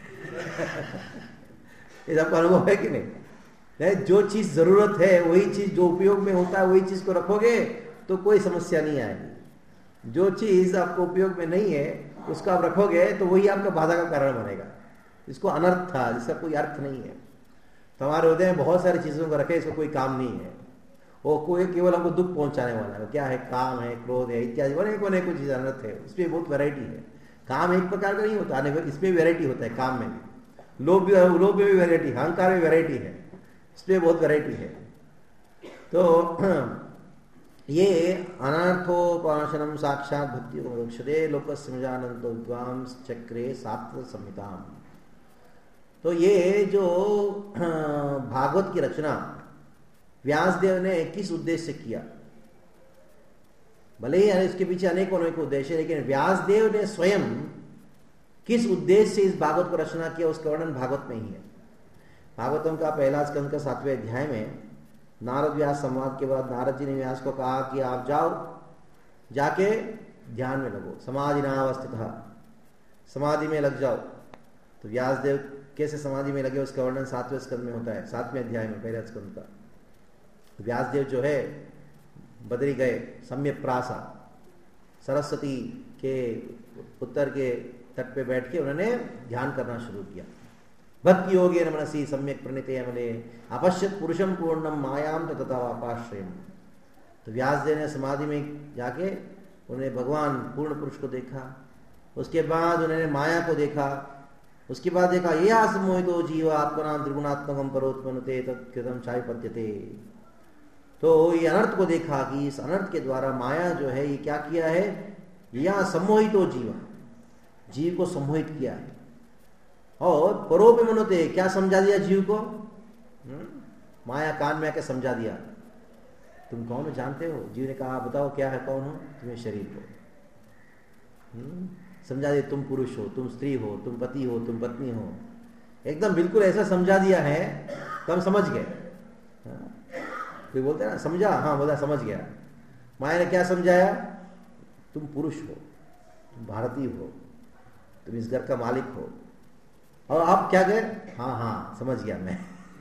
ये सबका अनुभव है कि नहीं? नहीं, जो चीज जरूरत है वही चीज, जो उपयोग में होता है वही चीज को रखोगे तो कोई समस्या नहीं आएगी। जो चीज आपको उपयोग में नहीं है उसका आप रखोगे तो वही आपका बाधा का कारण बनेगा। इसको अनर्थ था, जिसका कोई अर्थ नहीं है। तो हमारे हृदय में बहुत सारी चीजों को रखे, इसको कोई काम नहीं है, वो कोई केवल हमको दुख पहुंचाने वाला है। क्या है? काम है, क्रोध है, इत्यादि अनेक अनेक चीज अनर्थ है। इसमें बहुत वैरायटी है। काम एक प्रकार का नहीं होता, इसमें वैरायटी होता है। काम में भी लोभ भी लोभ में भी वैरायटी, अहंकार में वैरायटी है, इसमें बहुत वैरायटी है। तो ये अनर्थोपासनम साक्षात भक्ति मोक्षदे लोकस्मजानंतो विद्वांस चक्रे सात्व संहिताम। तो ये जो भागवत की रचना व्यासदेव ने किस उद्देश्य से किया? भले ही इसके पीछे अनेकों अनेक उद्देश्य, लेकिन व्यासदेव ने स्वयं किस उद्देश्य से इस भागवत को रचना किया उसका वर्णन भागवत में ही है। भागवतम का पहला स्कंद का सातवें अध्याय में नारद व्यास संवाद के बाद नारद जी ने व्यास को कहा कि आप जाओ, जाके ध्यान में लगो, समाधि नावस्थित, समाधि में लग जाओ। तो व्यासदेव कैसे समाधि में लगे उसका वर्णन सातवें स्कंद में होता है, सातवें अध्याय में पहले स्कंद का। व्यासदेव जो है बदरी गए, सम्यक प्रासा, सरस्वती के उत्तर के तट पे बैठ के उन्होंने ध्यान करना शुरू किया। भक्ति योगेन मनसि सम्यक प्रणीते अमले अपश्यत पुरुषम पूर्णम मायाम तथा वापाश्रयम। तो व्यासदेव ने समाधि में जाके उन्होंने भगवान पूर्ण पुरुष को देखा, उसके बाद उन्होंने माया को देखा, उसके बाद देखा ये आसमोहितो जीव आत्मनाम त्रिगुणात्मकम परोत्पन्नते तत्कृतम चाविपद्यते। तो ये अनर्थ को देखा कि इस अनर्थ के द्वारा माया जो है ये क्या किया है, यह सम्मोहितो जीव, जीव को सम्मोहित किया है। और परोपि मनोते, क्या समझा दिया जीव को? हुँ? माया कान में आके समझा दिया तुम कौन हो जानते हो? जीव ने कहा बताओ क्या है, कौन हो? तुम्हें शरीर हो। समझा दिया तुम पुरुष हो, तुम स्त्री हो, तुम पति हो, तुम पत्नी हो, एकदम बिल्कुल ऐसा समझा दिया है तो हम समझ गए। कोई बोलते ना समझा, हाँ बोला समझ गया। माया ने क्या समझाया? तुम पुरुष हो, तुम भारतीय हो, तुम इस घर का मालिक हो। और आप क्या गए? हाँ हाँ समझ गया मैं।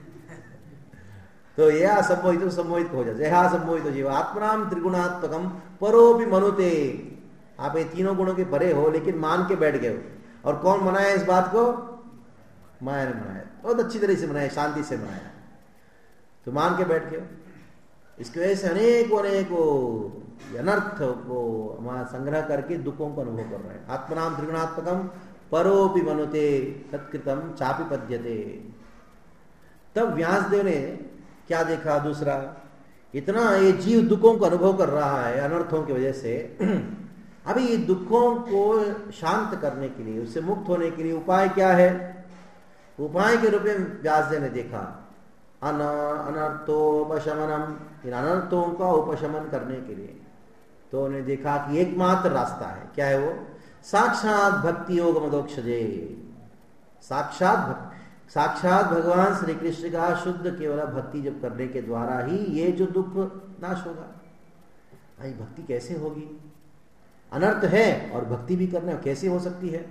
तो यह सम्मोहित सम्मोहित हो जाए, यह सम्मोहित हो जीव आत्मनाम त्रिगुणात्मकम परोपि मनुते। आप ये तीनों गुणों के परे हो लेकिन मान के बैठ गए हो। और कौन मनाया इस बात को? माया ने मनाया, बहुत अच्छी तरह से मनाया, शांति से मनाया। तो मान के बैठ गए। इसकी वजह से अनेकों अनेकों अनर्थ को हमारा संग्रह करके दुखों को अनुभव कर रहे हैं। आत्मनाम त्रिगुणात्मकम परोपि मनुते तत्कृतम चापि पद्यते। तब व्यासदेव ने क्या देखा? दूसरा, इतना ये जीव दुखों को अनुभव कर रहा है अनर्थों की वजह से, अभी ये दुखों को शांत करने के लिए, उससे मुक्त होने के लिए उपाय क्या है? उपाय के रूप में व्यासदेव ने देखा अन अनर्थोपशमनम, इन अनर्थों का उपशमन करने के लिए तो उन्हें देखा कि एकमात्र रास्ता है। क्या है वो? साक्षात भक्ति योग मदोक्षजे। साक्षात भक्ति, साक्षात भगवान श्री कृष्ण का शुद्ध केवल भक्ति जब करने के द्वारा ही ये जो दुख नाश होगा। भाई भक्ति कैसे होगी? अनर्थ है और भक्ति भी करना कैसे हो सकती है?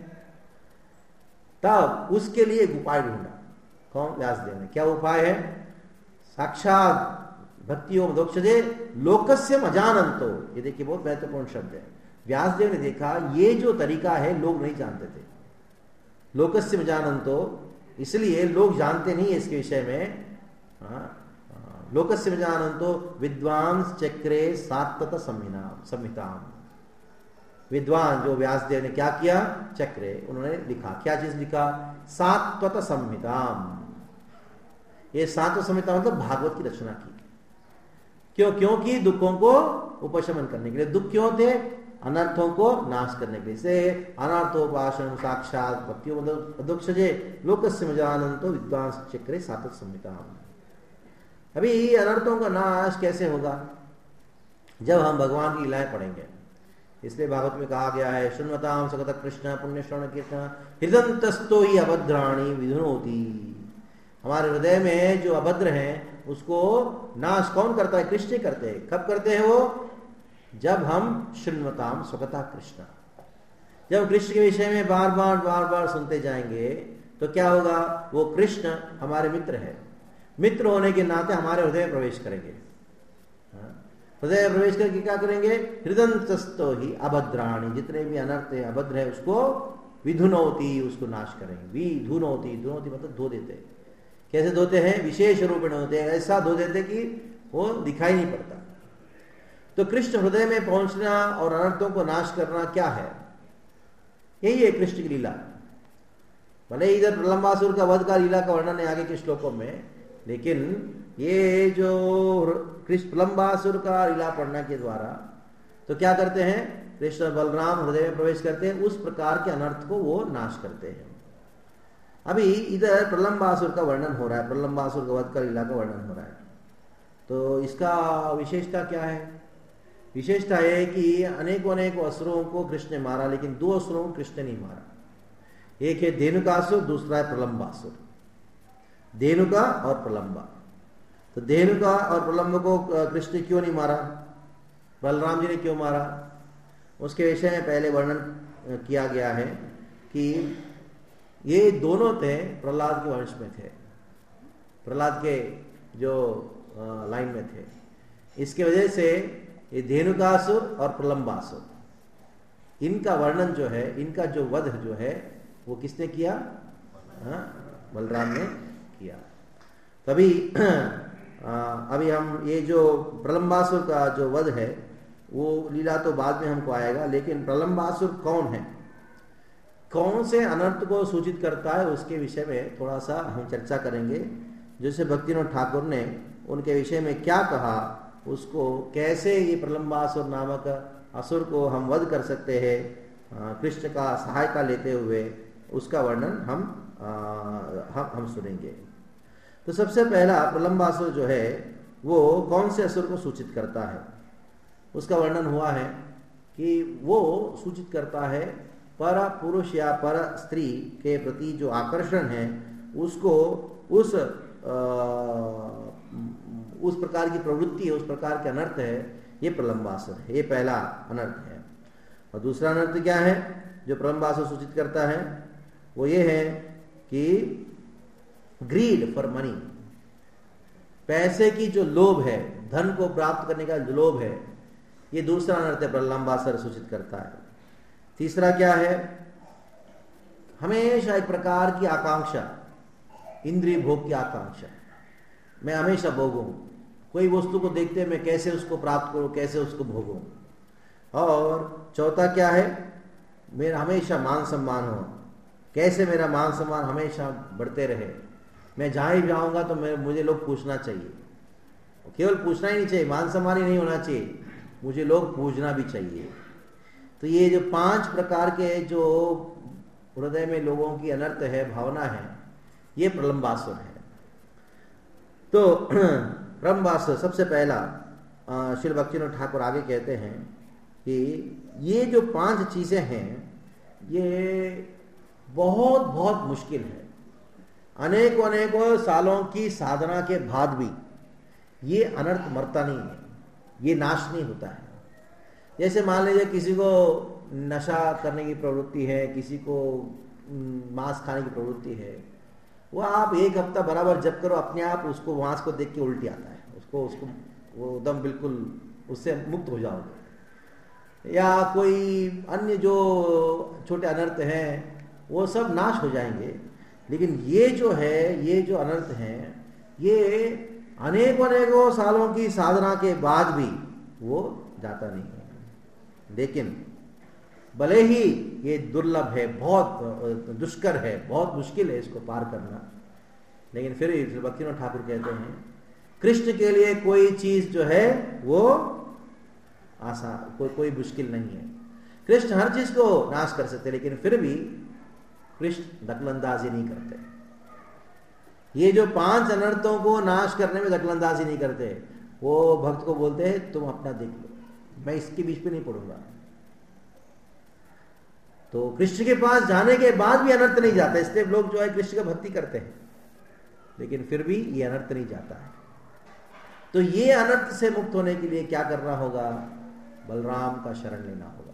तब उसके लिए एक उपाय ढूंढा। कौन? व्यासदेव ने। क्या उपाय है? साक्षात भक्तियों मोक्षदे लोकस्य मजानंतो। ये देखिए बहुत महत्वपूर्ण शब्द है। व्यासदेव ने देखा ये जो तरीका है लोग नहीं जानते थे। लोकस्य मजानंतो, इसलिए लोग जानते नहीं है इसके विषय में। लोकस्य मजानंतो विद्वांस चक्रे सात्वत संहिताम। विद्वान जो व्यासदेव ने क्या किया? चक्रे, उन्होंने लिखा। क्या चीज लिखा? सात्वत संहिताम। ये सात्वत संहिता मतलब भागवत की रचना की। क्यों? क्योंकि दुखों को उपशमन करने के लिए। दुख क्यों थे? अनर्थों को नाश करने के लिए। से अनर्थोपासन साक्षात भक्तियों मदोक्षजे लोकस्य मजानंतो विद्वांस चक्रे सात्वत संहिताम। अभी अनर्थों का नाश कैसे होगा? जब हम भगवान की लीलाएं पढ़ेंगे। इसलिए भागवत में कहा गया है सुन्वताम सगत कृष्ण पुण्य श्रवण कीर्तन हृदंतस्तो ही अभद्राणी विधुनोति। हमारे हृदय में जो अभद्र हैं उसको नाश कौन करता है? कृष्ण करते हैं। कब करते हैं वो? जब हम शुन्वताम स्वगता कृष्ण, जब कृष्ण के विषय में बार बार बार बार सुनते जाएंगे तो क्या होगा? वो कृष्ण हमारे मित्र है। मित्र होने के नाते हमारे हृदय में प्रवेश करेंगे। हृदय में प्रवेश करके क्या करेंगे? हृदंतस्तो ही अभद्राणी, जितने भी अनर्थ है अभद्र है उसको विधुनोति, उसको नाश करेंगे। विधुनोति, धुनोति मतलब धो देते। कैसे धोते हैं? विशेष रूप में होते हैं, ऐसा धो देते कि वो दिखाई नहीं पड़ता। तो कृष्ण हृदय में पहुंचना और अनर्थों को नाश करना क्या है? यही है कृष्ण की लीला। भले इधर प्रलंबासुर का वध का लीला का वर्णन है आगे के श्लोकों में, लेकिन ये जो कृष्ण प्रलंबासुर का लीला पढ़ने के द्वारा तो क्या करते हैं? कृष्ण बलराम हृदय में प्रवेश करते हैं, उस प्रकार के अनर्थ को वो नाश करते हैं। अभी इधर प्रलंबासुर का वर्णन हो रहा है, प्रलंबासुर का वध का लीला का वर्णन हो रहा है। तो इसका विशेषता क्या है? विशेषता है कि अनेकों अनेक असुरों को कृष्ण ने मारा, लेकिन दो असुरों को कृष्ण ने नहीं मारा। एक है धेनुकासुर, दूसरा है प्रलंबासुर। धेनुका और प्रलंबा। तो धेनुका और प्रलंब को कृष्ण क्यों नहीं मारा? बलराम जी ने क्यों मारा? उसके विषय में पहले वर्णन किया गया है कि ये दोनों थे प्रहलाद के वंश में थे, प्रहलाद के जो लाइन में थे। इसके वजह से ये धेनुकासुर और प्रलंबासुर, इनका वर्णन जो है, इनका जो वध जो है वो किसने किया? हाँ, बलराम ने किया। तभी अभी हम ये जो प्रलंबासुर का जो वध है वो लीला तो बाद में हमको आएगा, लेकिन प्रलंबासुर कौन है, कौन से अनर्थ को सूचित करता है, उसके विषय में थोड़ा सा हम चर्चा करेंगे। जैसे भक्तिनाथ ठाकुर ने उनके विषय में क्या कहा, उसको कैसे ये प्रलंबासुर नामक असुर को हम वध कर सकते हैं कृष्ण का सहायता लेते हुए, उसका वर्णन हम आ, हम हम सुनेंगे। तो सबसे पहला प्रलंबासुर जो है वो कौन से असुर को सूचित करता है? उसका वर्णन हुआ है कि वो सूचित करता है पर पुरुष या पर स्त्री के प्रति जो आकर्षण है उसको उस आ, उस प्रकार की प्रवृत्ति है, उस प्रकार के अनर्थ है, ये प्रलंबासुर है। ये पहला अनर्थ है। और दूसरा अनर्थ क्या है जो प्रलंबासुर सूचित करता है? वो ये है कि ग्रीड फॉर मनी, पैसे की जो लोभ है, धन को प्राप्त करने का जो लोभ है, ये दूसरा अनर्थ है, प्रलंबासुर सूचित करता है। तीसरा क्या है? हमेशा एक प्रकार की आकांक्षा, इंद्रिय भोग की आकांक्षा, मैं हमेशा भोगूं, कोई वस्तु को देखते मैं कैसे उसको प्राप्त करूं, कैसे उसको भोगूं। और चौथा क्या है? मेरा हमेशा मान सम्मान हो, कैसे मेरा मान सम्मान हमेशा बढ़ते रहे, मैं जहां ही जाऊंगा तो मैं मुझे लोग पूछना चाहिए। केवल पूछना ही नहीं चाहिए, मान सम्मान ही नहीं होना चाहिए, मुझे लोग पूजना भी चाहिए। तो ये जो पांच प्रकार के जो हृदय में लोगों की अनर्थ है, भावना है, ये प्रलंबासुर है। तो प्रलंबासुर सबसे पहला श्री भक्तिविनोद ठाकुर आगे कहते हैं कि ये जो पांच चीजें हैं ये बहुत बहुत मुश्किल है। अनेकों अनेकों सालों की साधना के बाद भी ये अनर्थ मरता नहीं है, ये नाश नहीं होता है। जैसे मान लीजिए किसी को नशा करने की प्रवृत्ति है, किसी को मांस खाने की प्रवृत्ति है, वो आप एक हफ्ता बराबर जप करो, अपने आप उसको मांस को देख के उल्टी आता है, उसको उसको वो एकदम बिल्कुल उससे मुक्त हो जाओगे। या कोई अन्य जो छोटे अनर्थ हैं वो सब नाश हो जाएंगे, लेकिन ये जो है, ये जो अनर्थ हैं, ये अनेकों अनेकों सालों की साधना के बाद भी वो जाता नहीं है। लेकिन भले ही ये दुर्लभ है, बहुत दुष्कर है, बहुत मुश्किल है इसको पार करना, लेकिन फिर भक्तिविनोद ठाकुर कहते हैं कृष्ण के लिए कोई चीज जो है वो आसान, कोई कोई मुश्किल नहीं है। कृष्ण हर चीज को नाश कर सकते, लेकिन फिर भी कृष्ण दखलंदाजी नहीं करते। ये जो पांच अनर्थों को नाश करने में दखलंदाजी नहीं करते, वो भक्त को बोलते हैं तुम अपना देख लो, मैं इसके बीच पे नहीं पड़ूंगा। तो कृष्ण के पास जाने के बाद भी अनर्थ नहीं जाता, इसलिए लोग जो है कृष्ण का भक्ति करते हैं, लेकिन फिर भी ये अनर्थ नहीं जाता है। तो ये अनर्थ से मुक्त होने के लिए क्या करना होगा? बलराम का शरण लेना होगा।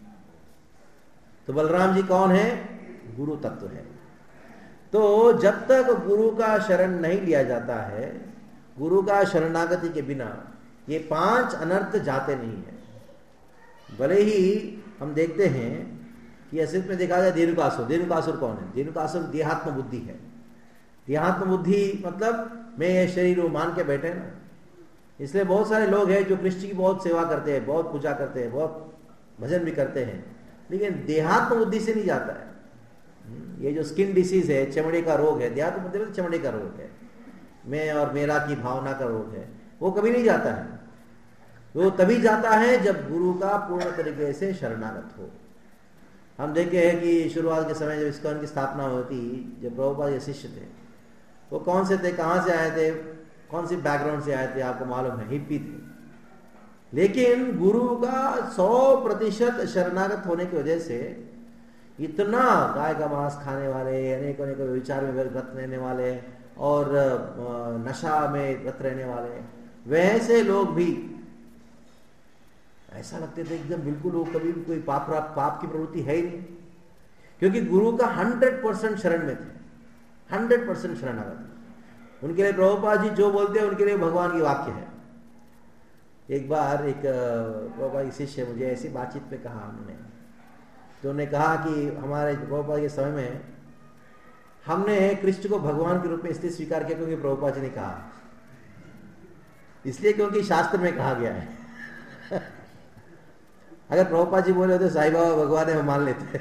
तो बलराम जी कौन है? गुरु तत्व है। तो जब तक गुरु का शरण नहीं लिया जाता है, गुरु का शरणागति के बिना ये पांच अनर्थ जाते नहीं है। भले ही हम देखते हैं कि असलियत में देखा जाए धेनुकासुर, धेनुकासुर कौन है? धेनुकासुर देहात्म बुद्धि है। देहात्म बुद्धि मतलब मैं ये शरीर हूं मान के बैठे ना, इसलिए बहुत सारे लोग हैं जो कृष्ण की बहुत सेवा करते हैं, बहुत पूजा करते हैं, बहुत भजन भी करते हैं, लेकिन देहात्म बुद्धि से नहीं जाता है। ये जो स्किन डिसीज है, चमड़े का रोग है, देहात्म बुद्धि में चमड़े का रोग है, मैं और मेरा की भावना का रोग है, वो कभी नहीं जाता है। वो तभी जाता है जब गुरु का पूर्ण तरीके से शरणागत हो। हम देखे हैं कि शुरुआत के समय जब इस्कॉन की स्थापना होती, जब प्रभुपाद के शिष्य थे, वो कौन से थे, कहां से आए थे, कौन सी बैकग्राउंड से आए थे, आपको मालूम है, हिप्पी थे। लेकिन गुरु का सौ प्रतिशत शरणागत होने की वजह से इतना गाय का मांस खाने वाले, अनेक अनेक विचार में व्रत रहने वाले और नशा में व्रत रहने वाले, वैसे लोग भी ऐसा लगते थे एकदम बिल्कुल वो कभी भी कोई पाप पाप की प्रवृत्ति है ही नहीं, क्योंकि गुरु का हंड्रेड परसेंट शरण में थे, हंड्रेड परसेंट शरणागत। उनके लिए प्रभुपाद जी जो बोलते हैं उनके लिए भगवान की वाक्य है। एक बार एक प्रभुपाद के शिष्य मुझे ऐसी बातचीत में कहा, उन्होंने तो उन्होंने कहा कि हमारे प्रभुपाद के समय में हमने कृष्ण को भगवान के रूप में इसलिए स्वीकार किया क्योंकि प्रभुपाद जी ने कहा, इसलिए क्योंकि शास्त्र में कहा गया है। अगर प्रभुपाद जी बोले तो साईं बाबा भगवान है हम मान लेते।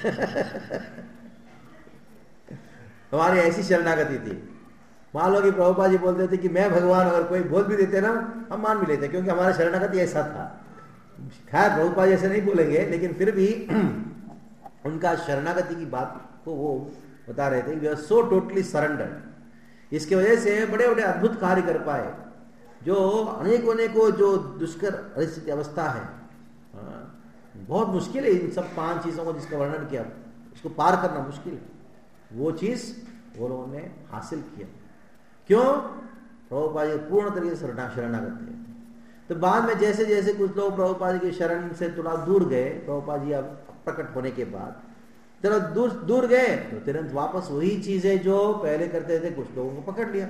हमारी ऐसी शरणागति थी। मान लो कि प्रभुपाद जी बोलते थे कि मैं भगवान, अगर कोई बोल भी देते ना हम मान भी लेते, क्योंकि हमारा शरणागति ऐसा था। खैर प्रभुपाद जी ऐसे नहीं बोलेंगे, लेकिन फिर भी उनका शरणागति की बात को वो बता रहे थे, we are so totally surrendered. इसकी वजह से बड़े बड़े अद्भुत कार्य कर पाए, जो अनेकों अनेकों जो दुष्कर परिस्थिति अवस्था है, बहुत मुश्किल है इन सब पांच चीजों को जिसका वर्णन किया, उसको पार करना मुश्किल है, वो चीज वो लोगों ने हासिल किया। क्यों? प्रभुपाद जी पूर्ण तरीके से शरणागत थे। तो बाद में जैसे जैसे कुछ लोग प्रभुपाद जी की शरण से थोड़ा दूर गए, प्रभुपाद जी अब प्रकट होने के बाद चलो दूर दूर गए, तो तुरंत वापस वही चीजें जो पहले करते थे, कुछ लोगों को पकड़ लिया।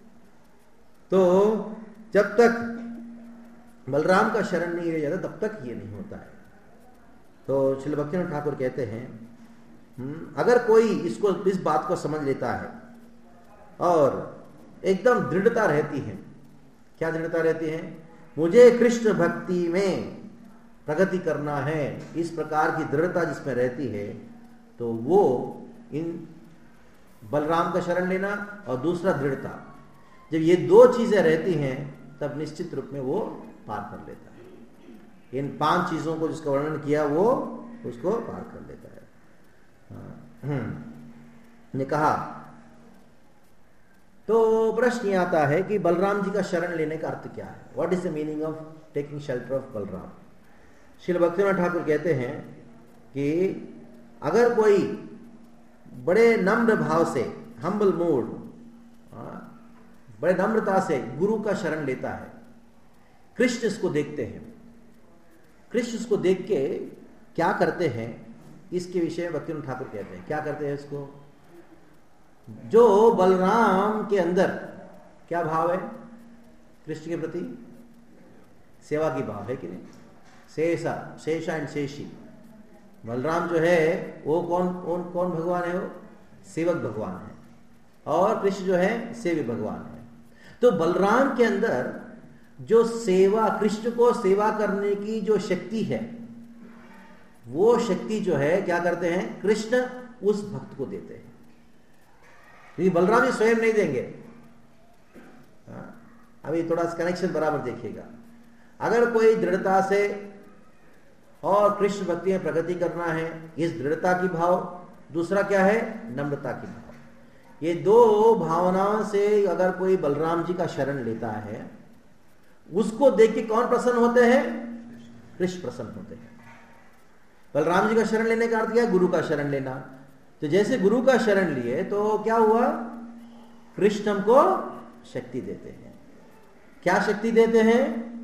तो जब तक बलराम का शरण नहीं रह जाता तब तक ये नहीं होता है। तो श्री भक्तिविनोद ठाकुर कहते हैं अगर कोई इसको इस बात को समझ लेता है और एकदम दृढ़ता रहती है, क्या दृढ़ता रहती है? मुझे कृष्ण भक्ति में प्रगति करना है, इस प्रकार की दृढ़ता जिसमें रहती है, तो वो इन बलराम का शरण लेना और दूसरा दृढ़ता, जब ये दो चीजें रहती हैं तब निश्चित रूप में वो पार कर लेता है। इन पांच चीजों को जिसका वर्णन किया वो उसको पार कर लेता है। ने कहा तो प्रश्न ये आता है कि बलराम जी का शरण लेने का अर्थ क्या है? What is the meaning of taking shelter of Balram? Srila Bhaktinath Thakur कहते हैं कि अगर कोई बड़े नम्र भाव से, हम्बल मूड, बड़े नम्रता से गुरु का शरण लेता है, कृष्ण इसको देखते हैं, कृष्ण इसको देख के क्या करते हैं इसके विषय में भक्तिनाथ ठाकुर कहते हैं। क्या करते हैं इसको? जो बलराम के अंदर क्या भाव है कृष्ण के प्रति? सेवा की भाव है कि नहीं? शेषा, शेषा एंड शेषी। बलराम जो है वो कौन कौन कौन भगवान है? वो सेवक भगवान है, और कृष्ण जो है सेवी भगवान है। तो बलराम के अंदर जो सेवा, कृष्ण को सेवा करने की जो शक्ति है, वो शक्ति जो है क्या करते हैं? कृष्ण उस भक्त को देते हैं। क्योंकि बलराम जी स्वयं नहीं देंगे। अभी थोड़ा कनेक्शन बराबर देखिएगा। अगर कोई दृढ़ता से और कृष्ण भक्ति में प्रगति करना है, इस दृढ़ता की भाव, दूसरा क्या है? नम्रता की भाव। ये दो भावनाओं से अगर कोई बलराम जी का शरण लेता है, उसको देख के कौन प्रसन्न होते हैं? कृष्ण प्रसन्न होते हैं। बलराम जी का शरण लेने का अर्थ क्या है? गुरु का शरण लेना। तो जैसे गुरु का शरण लिए तो क्या हुआ? कृष्ण हमको शक्ति देते हैं। क्या शक्ति देते हैं?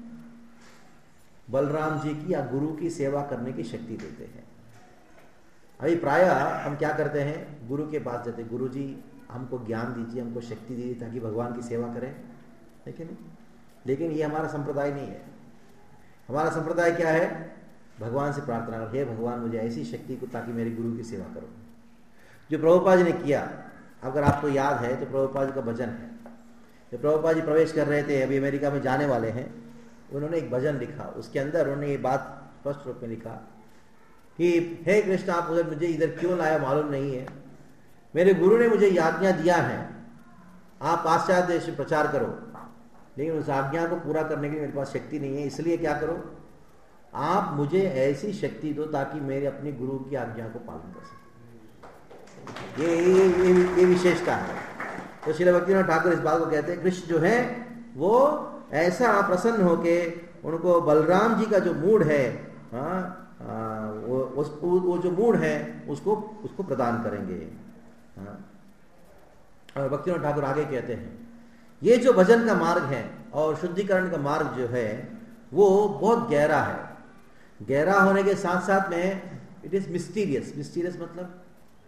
बलराम जी की या गुरु की सेवा करने की शक्ति देते हैं। अभी प्रायः हम क्या करते हैं? गुरु के पास जाते, गुरु जी हमको ज्ञान दीजिए, हमको शक्ति दीजिए ताकि भगवान की सेवा करें, देखिए नहीं। लेकिन ये हमारा संप्रदाय नहीं है। हमारा संप्रदाय क्या है? भगवान से प्रार्थना कर, हे भगवान मुझे ऐसी शक्ति को ताकि मेरे गुरु की सेवा करो। जो प्रभुपाद जी ने किया, अगर आपको याद है तो प्रभुपाद जी का भजन है। जब प्रभुपाद जी प्रवेश कर रहे थे, अभी अमेरिका में जाने वाले हैं, उन्होंने एक भजन लिखा। उसके अंदर उन्होंने ये बात स्पष्ट रूप में लिखा कि हे कृष्ण, आप उधर मुझे इधर क्यों लाया मालूम नहीं है। मेरे गुरु ने मुझे आज्ञा दिया है आप पाश्चात्य देश में प्रचार करो, लेकिन उस आज्ञा को पूरा करने के लिए मेरे पास शक्ति नहीं है। इसलिए क्या करो, आप मुझे ऐसी शक्ति दो ताकि मेरे अपने गुरु की आज्ञा को पालन कर सके। ये ये, ये, ये विशेषता है। तो श्रील भक्तिनाथ ठाकुर इस बात को कहते हैं, कृष्ण जो है वो ऐसा प्रसन्न होके उनको बलराम जी का जो मूड है, हाँ, वो उस वो जो मूड है उसको उसको प्रदान करेंगे। हाँ। और भक्तिनाथ ठाकुर आगे कहते हैं, ये जो भजन का मार्ग है और शुद्धिकरण का मार्ग जो है वो बहुत गहरा है। गहरा होने के साथ साथ में इट इज मिस्टीरियस। मिस्टीरियस मतलब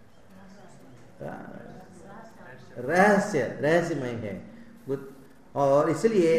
रहस्य, रहस्यमय है। और इसलिए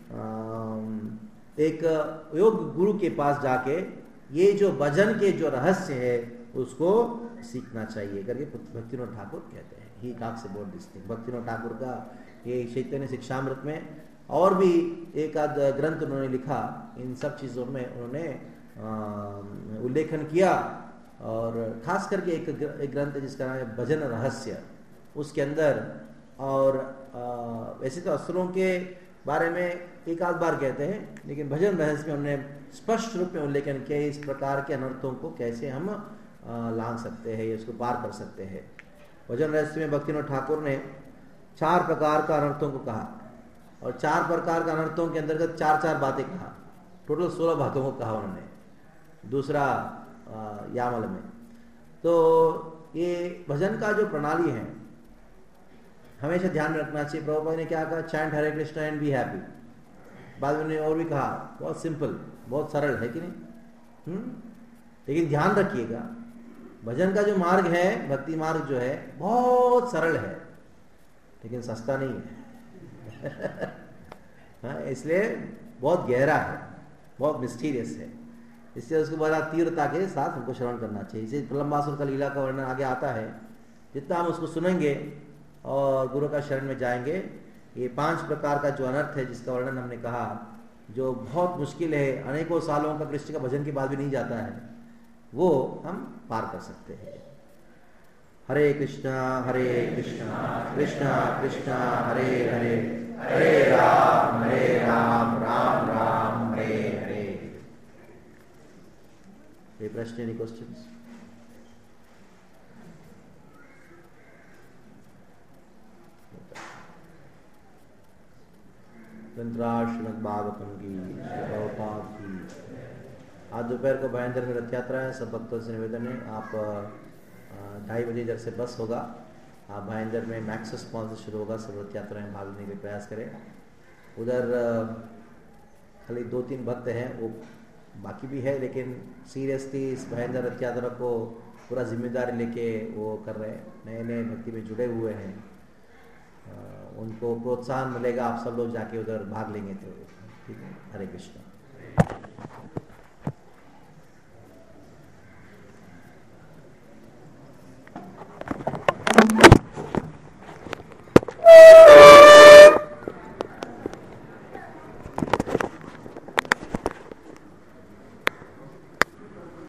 एक योग गुरु के पास जाके ये जो भजन के जो रहस्य है उसको सीखना चाहिए करके भक्तिनाथ ठाकुर कहते हैं। He talks about this thing. Bhaktinath Thakur का ये चैतन्य शिक्षामृत में और भी एक आध ग्रंथ उन्होंने लिखा, इन सब चीज़ों में उन्होंने उल्लेखन किया। और खास करके एक, एक ग्रंथ है जिसका नाम है भजन रहस्य, उसके अंदर। और आ, वैसे तो असुरों के बारे में एक आध बार कहते हैं, लेकिन भजन रहस्य में उन्होंने स्पष्ट रूप में उल्लेखन किया इस प्रकार के अनर्थों को कैसे हम लांघ सकते हैं, इसको पार कर सकते हैं। भजन रहस्य में भक्तिनाथ ठाकुर ने चार प्रकार का अनर्थों को कहा, और चार प्रकार का अनर्थों के अंतर्गत चार चार बातें कहा। टोटल सोलह बातों को कहा उन्होंने दूसरा यामल में। तो ये भजन का जो प्रणाली है हमेशा ध्यान रखना चाहिए। प्रभुपाद ने क्या कहा? Chant Hare Krishna and be happy. बाद में और भी कहा, बहुत सिंपल, बहुत सरल है कि नहीं? हम्म लेकिन ध्यान रखिएगा, भजन का जो मार्ग है, भक्ति मार्ग जो है, बहुत सरल है लेकिन सस्ता नहीं है। हाँ, इसलिए बहुत गहरा है, बहुत मिस्टीरियस है। इसलिए उसको बड़ा तीव्रता के साथ हमको श्रवण करना चाहिए। इसे प्रलंबासुर का लीला का वर्णन आगे आता है। जितना हम उसको सुनेंगे और गुरु का शरण में जाएंगे, ये पांच प्रकार का जो अनर्थ है जिसका वर्णन हमने कहा, जो बहुत मुश्किल है, अनेकों सालों का कृष्ण का भजन के बाद भी नहीं जाता है, वो हम पार कर सकते हैं। हरे कृष्णा हरे कृष्णा कृष्णा कृष्णा हरे हरे, हरे राम हरे राम राम राम हरे हरे। कोई प्रश्न, एनी क्वेश्चंस? श्रीमद् भागवतम की, प्रभुपाद की। आज दोपहर को भाईंदर में रथ यात्रा है। सब भक्तों से निवेदन है, आप ढाई बजे इधर से बस होगा, आप भाईंदर में मैक्सिस पॉइंट से शुरू होगा। सब रथ यात्रा में भाग लेने के प्रयास करें। उधर खाली दो तीन भक्त हैं, वो बाकी भी है, लेकिन सीरियसली इस भाईंदर रथ यात्रा को पूरा जिम्मेदारी लेके वो कर रहे हैं, नए नए भक्ति में जुड़े हुए हैं। उनको प्रोत्साहन मिलेगा, आप सब लोग जाके उधर भाग लेंगे तो ठीक है। हरे कृष्णा।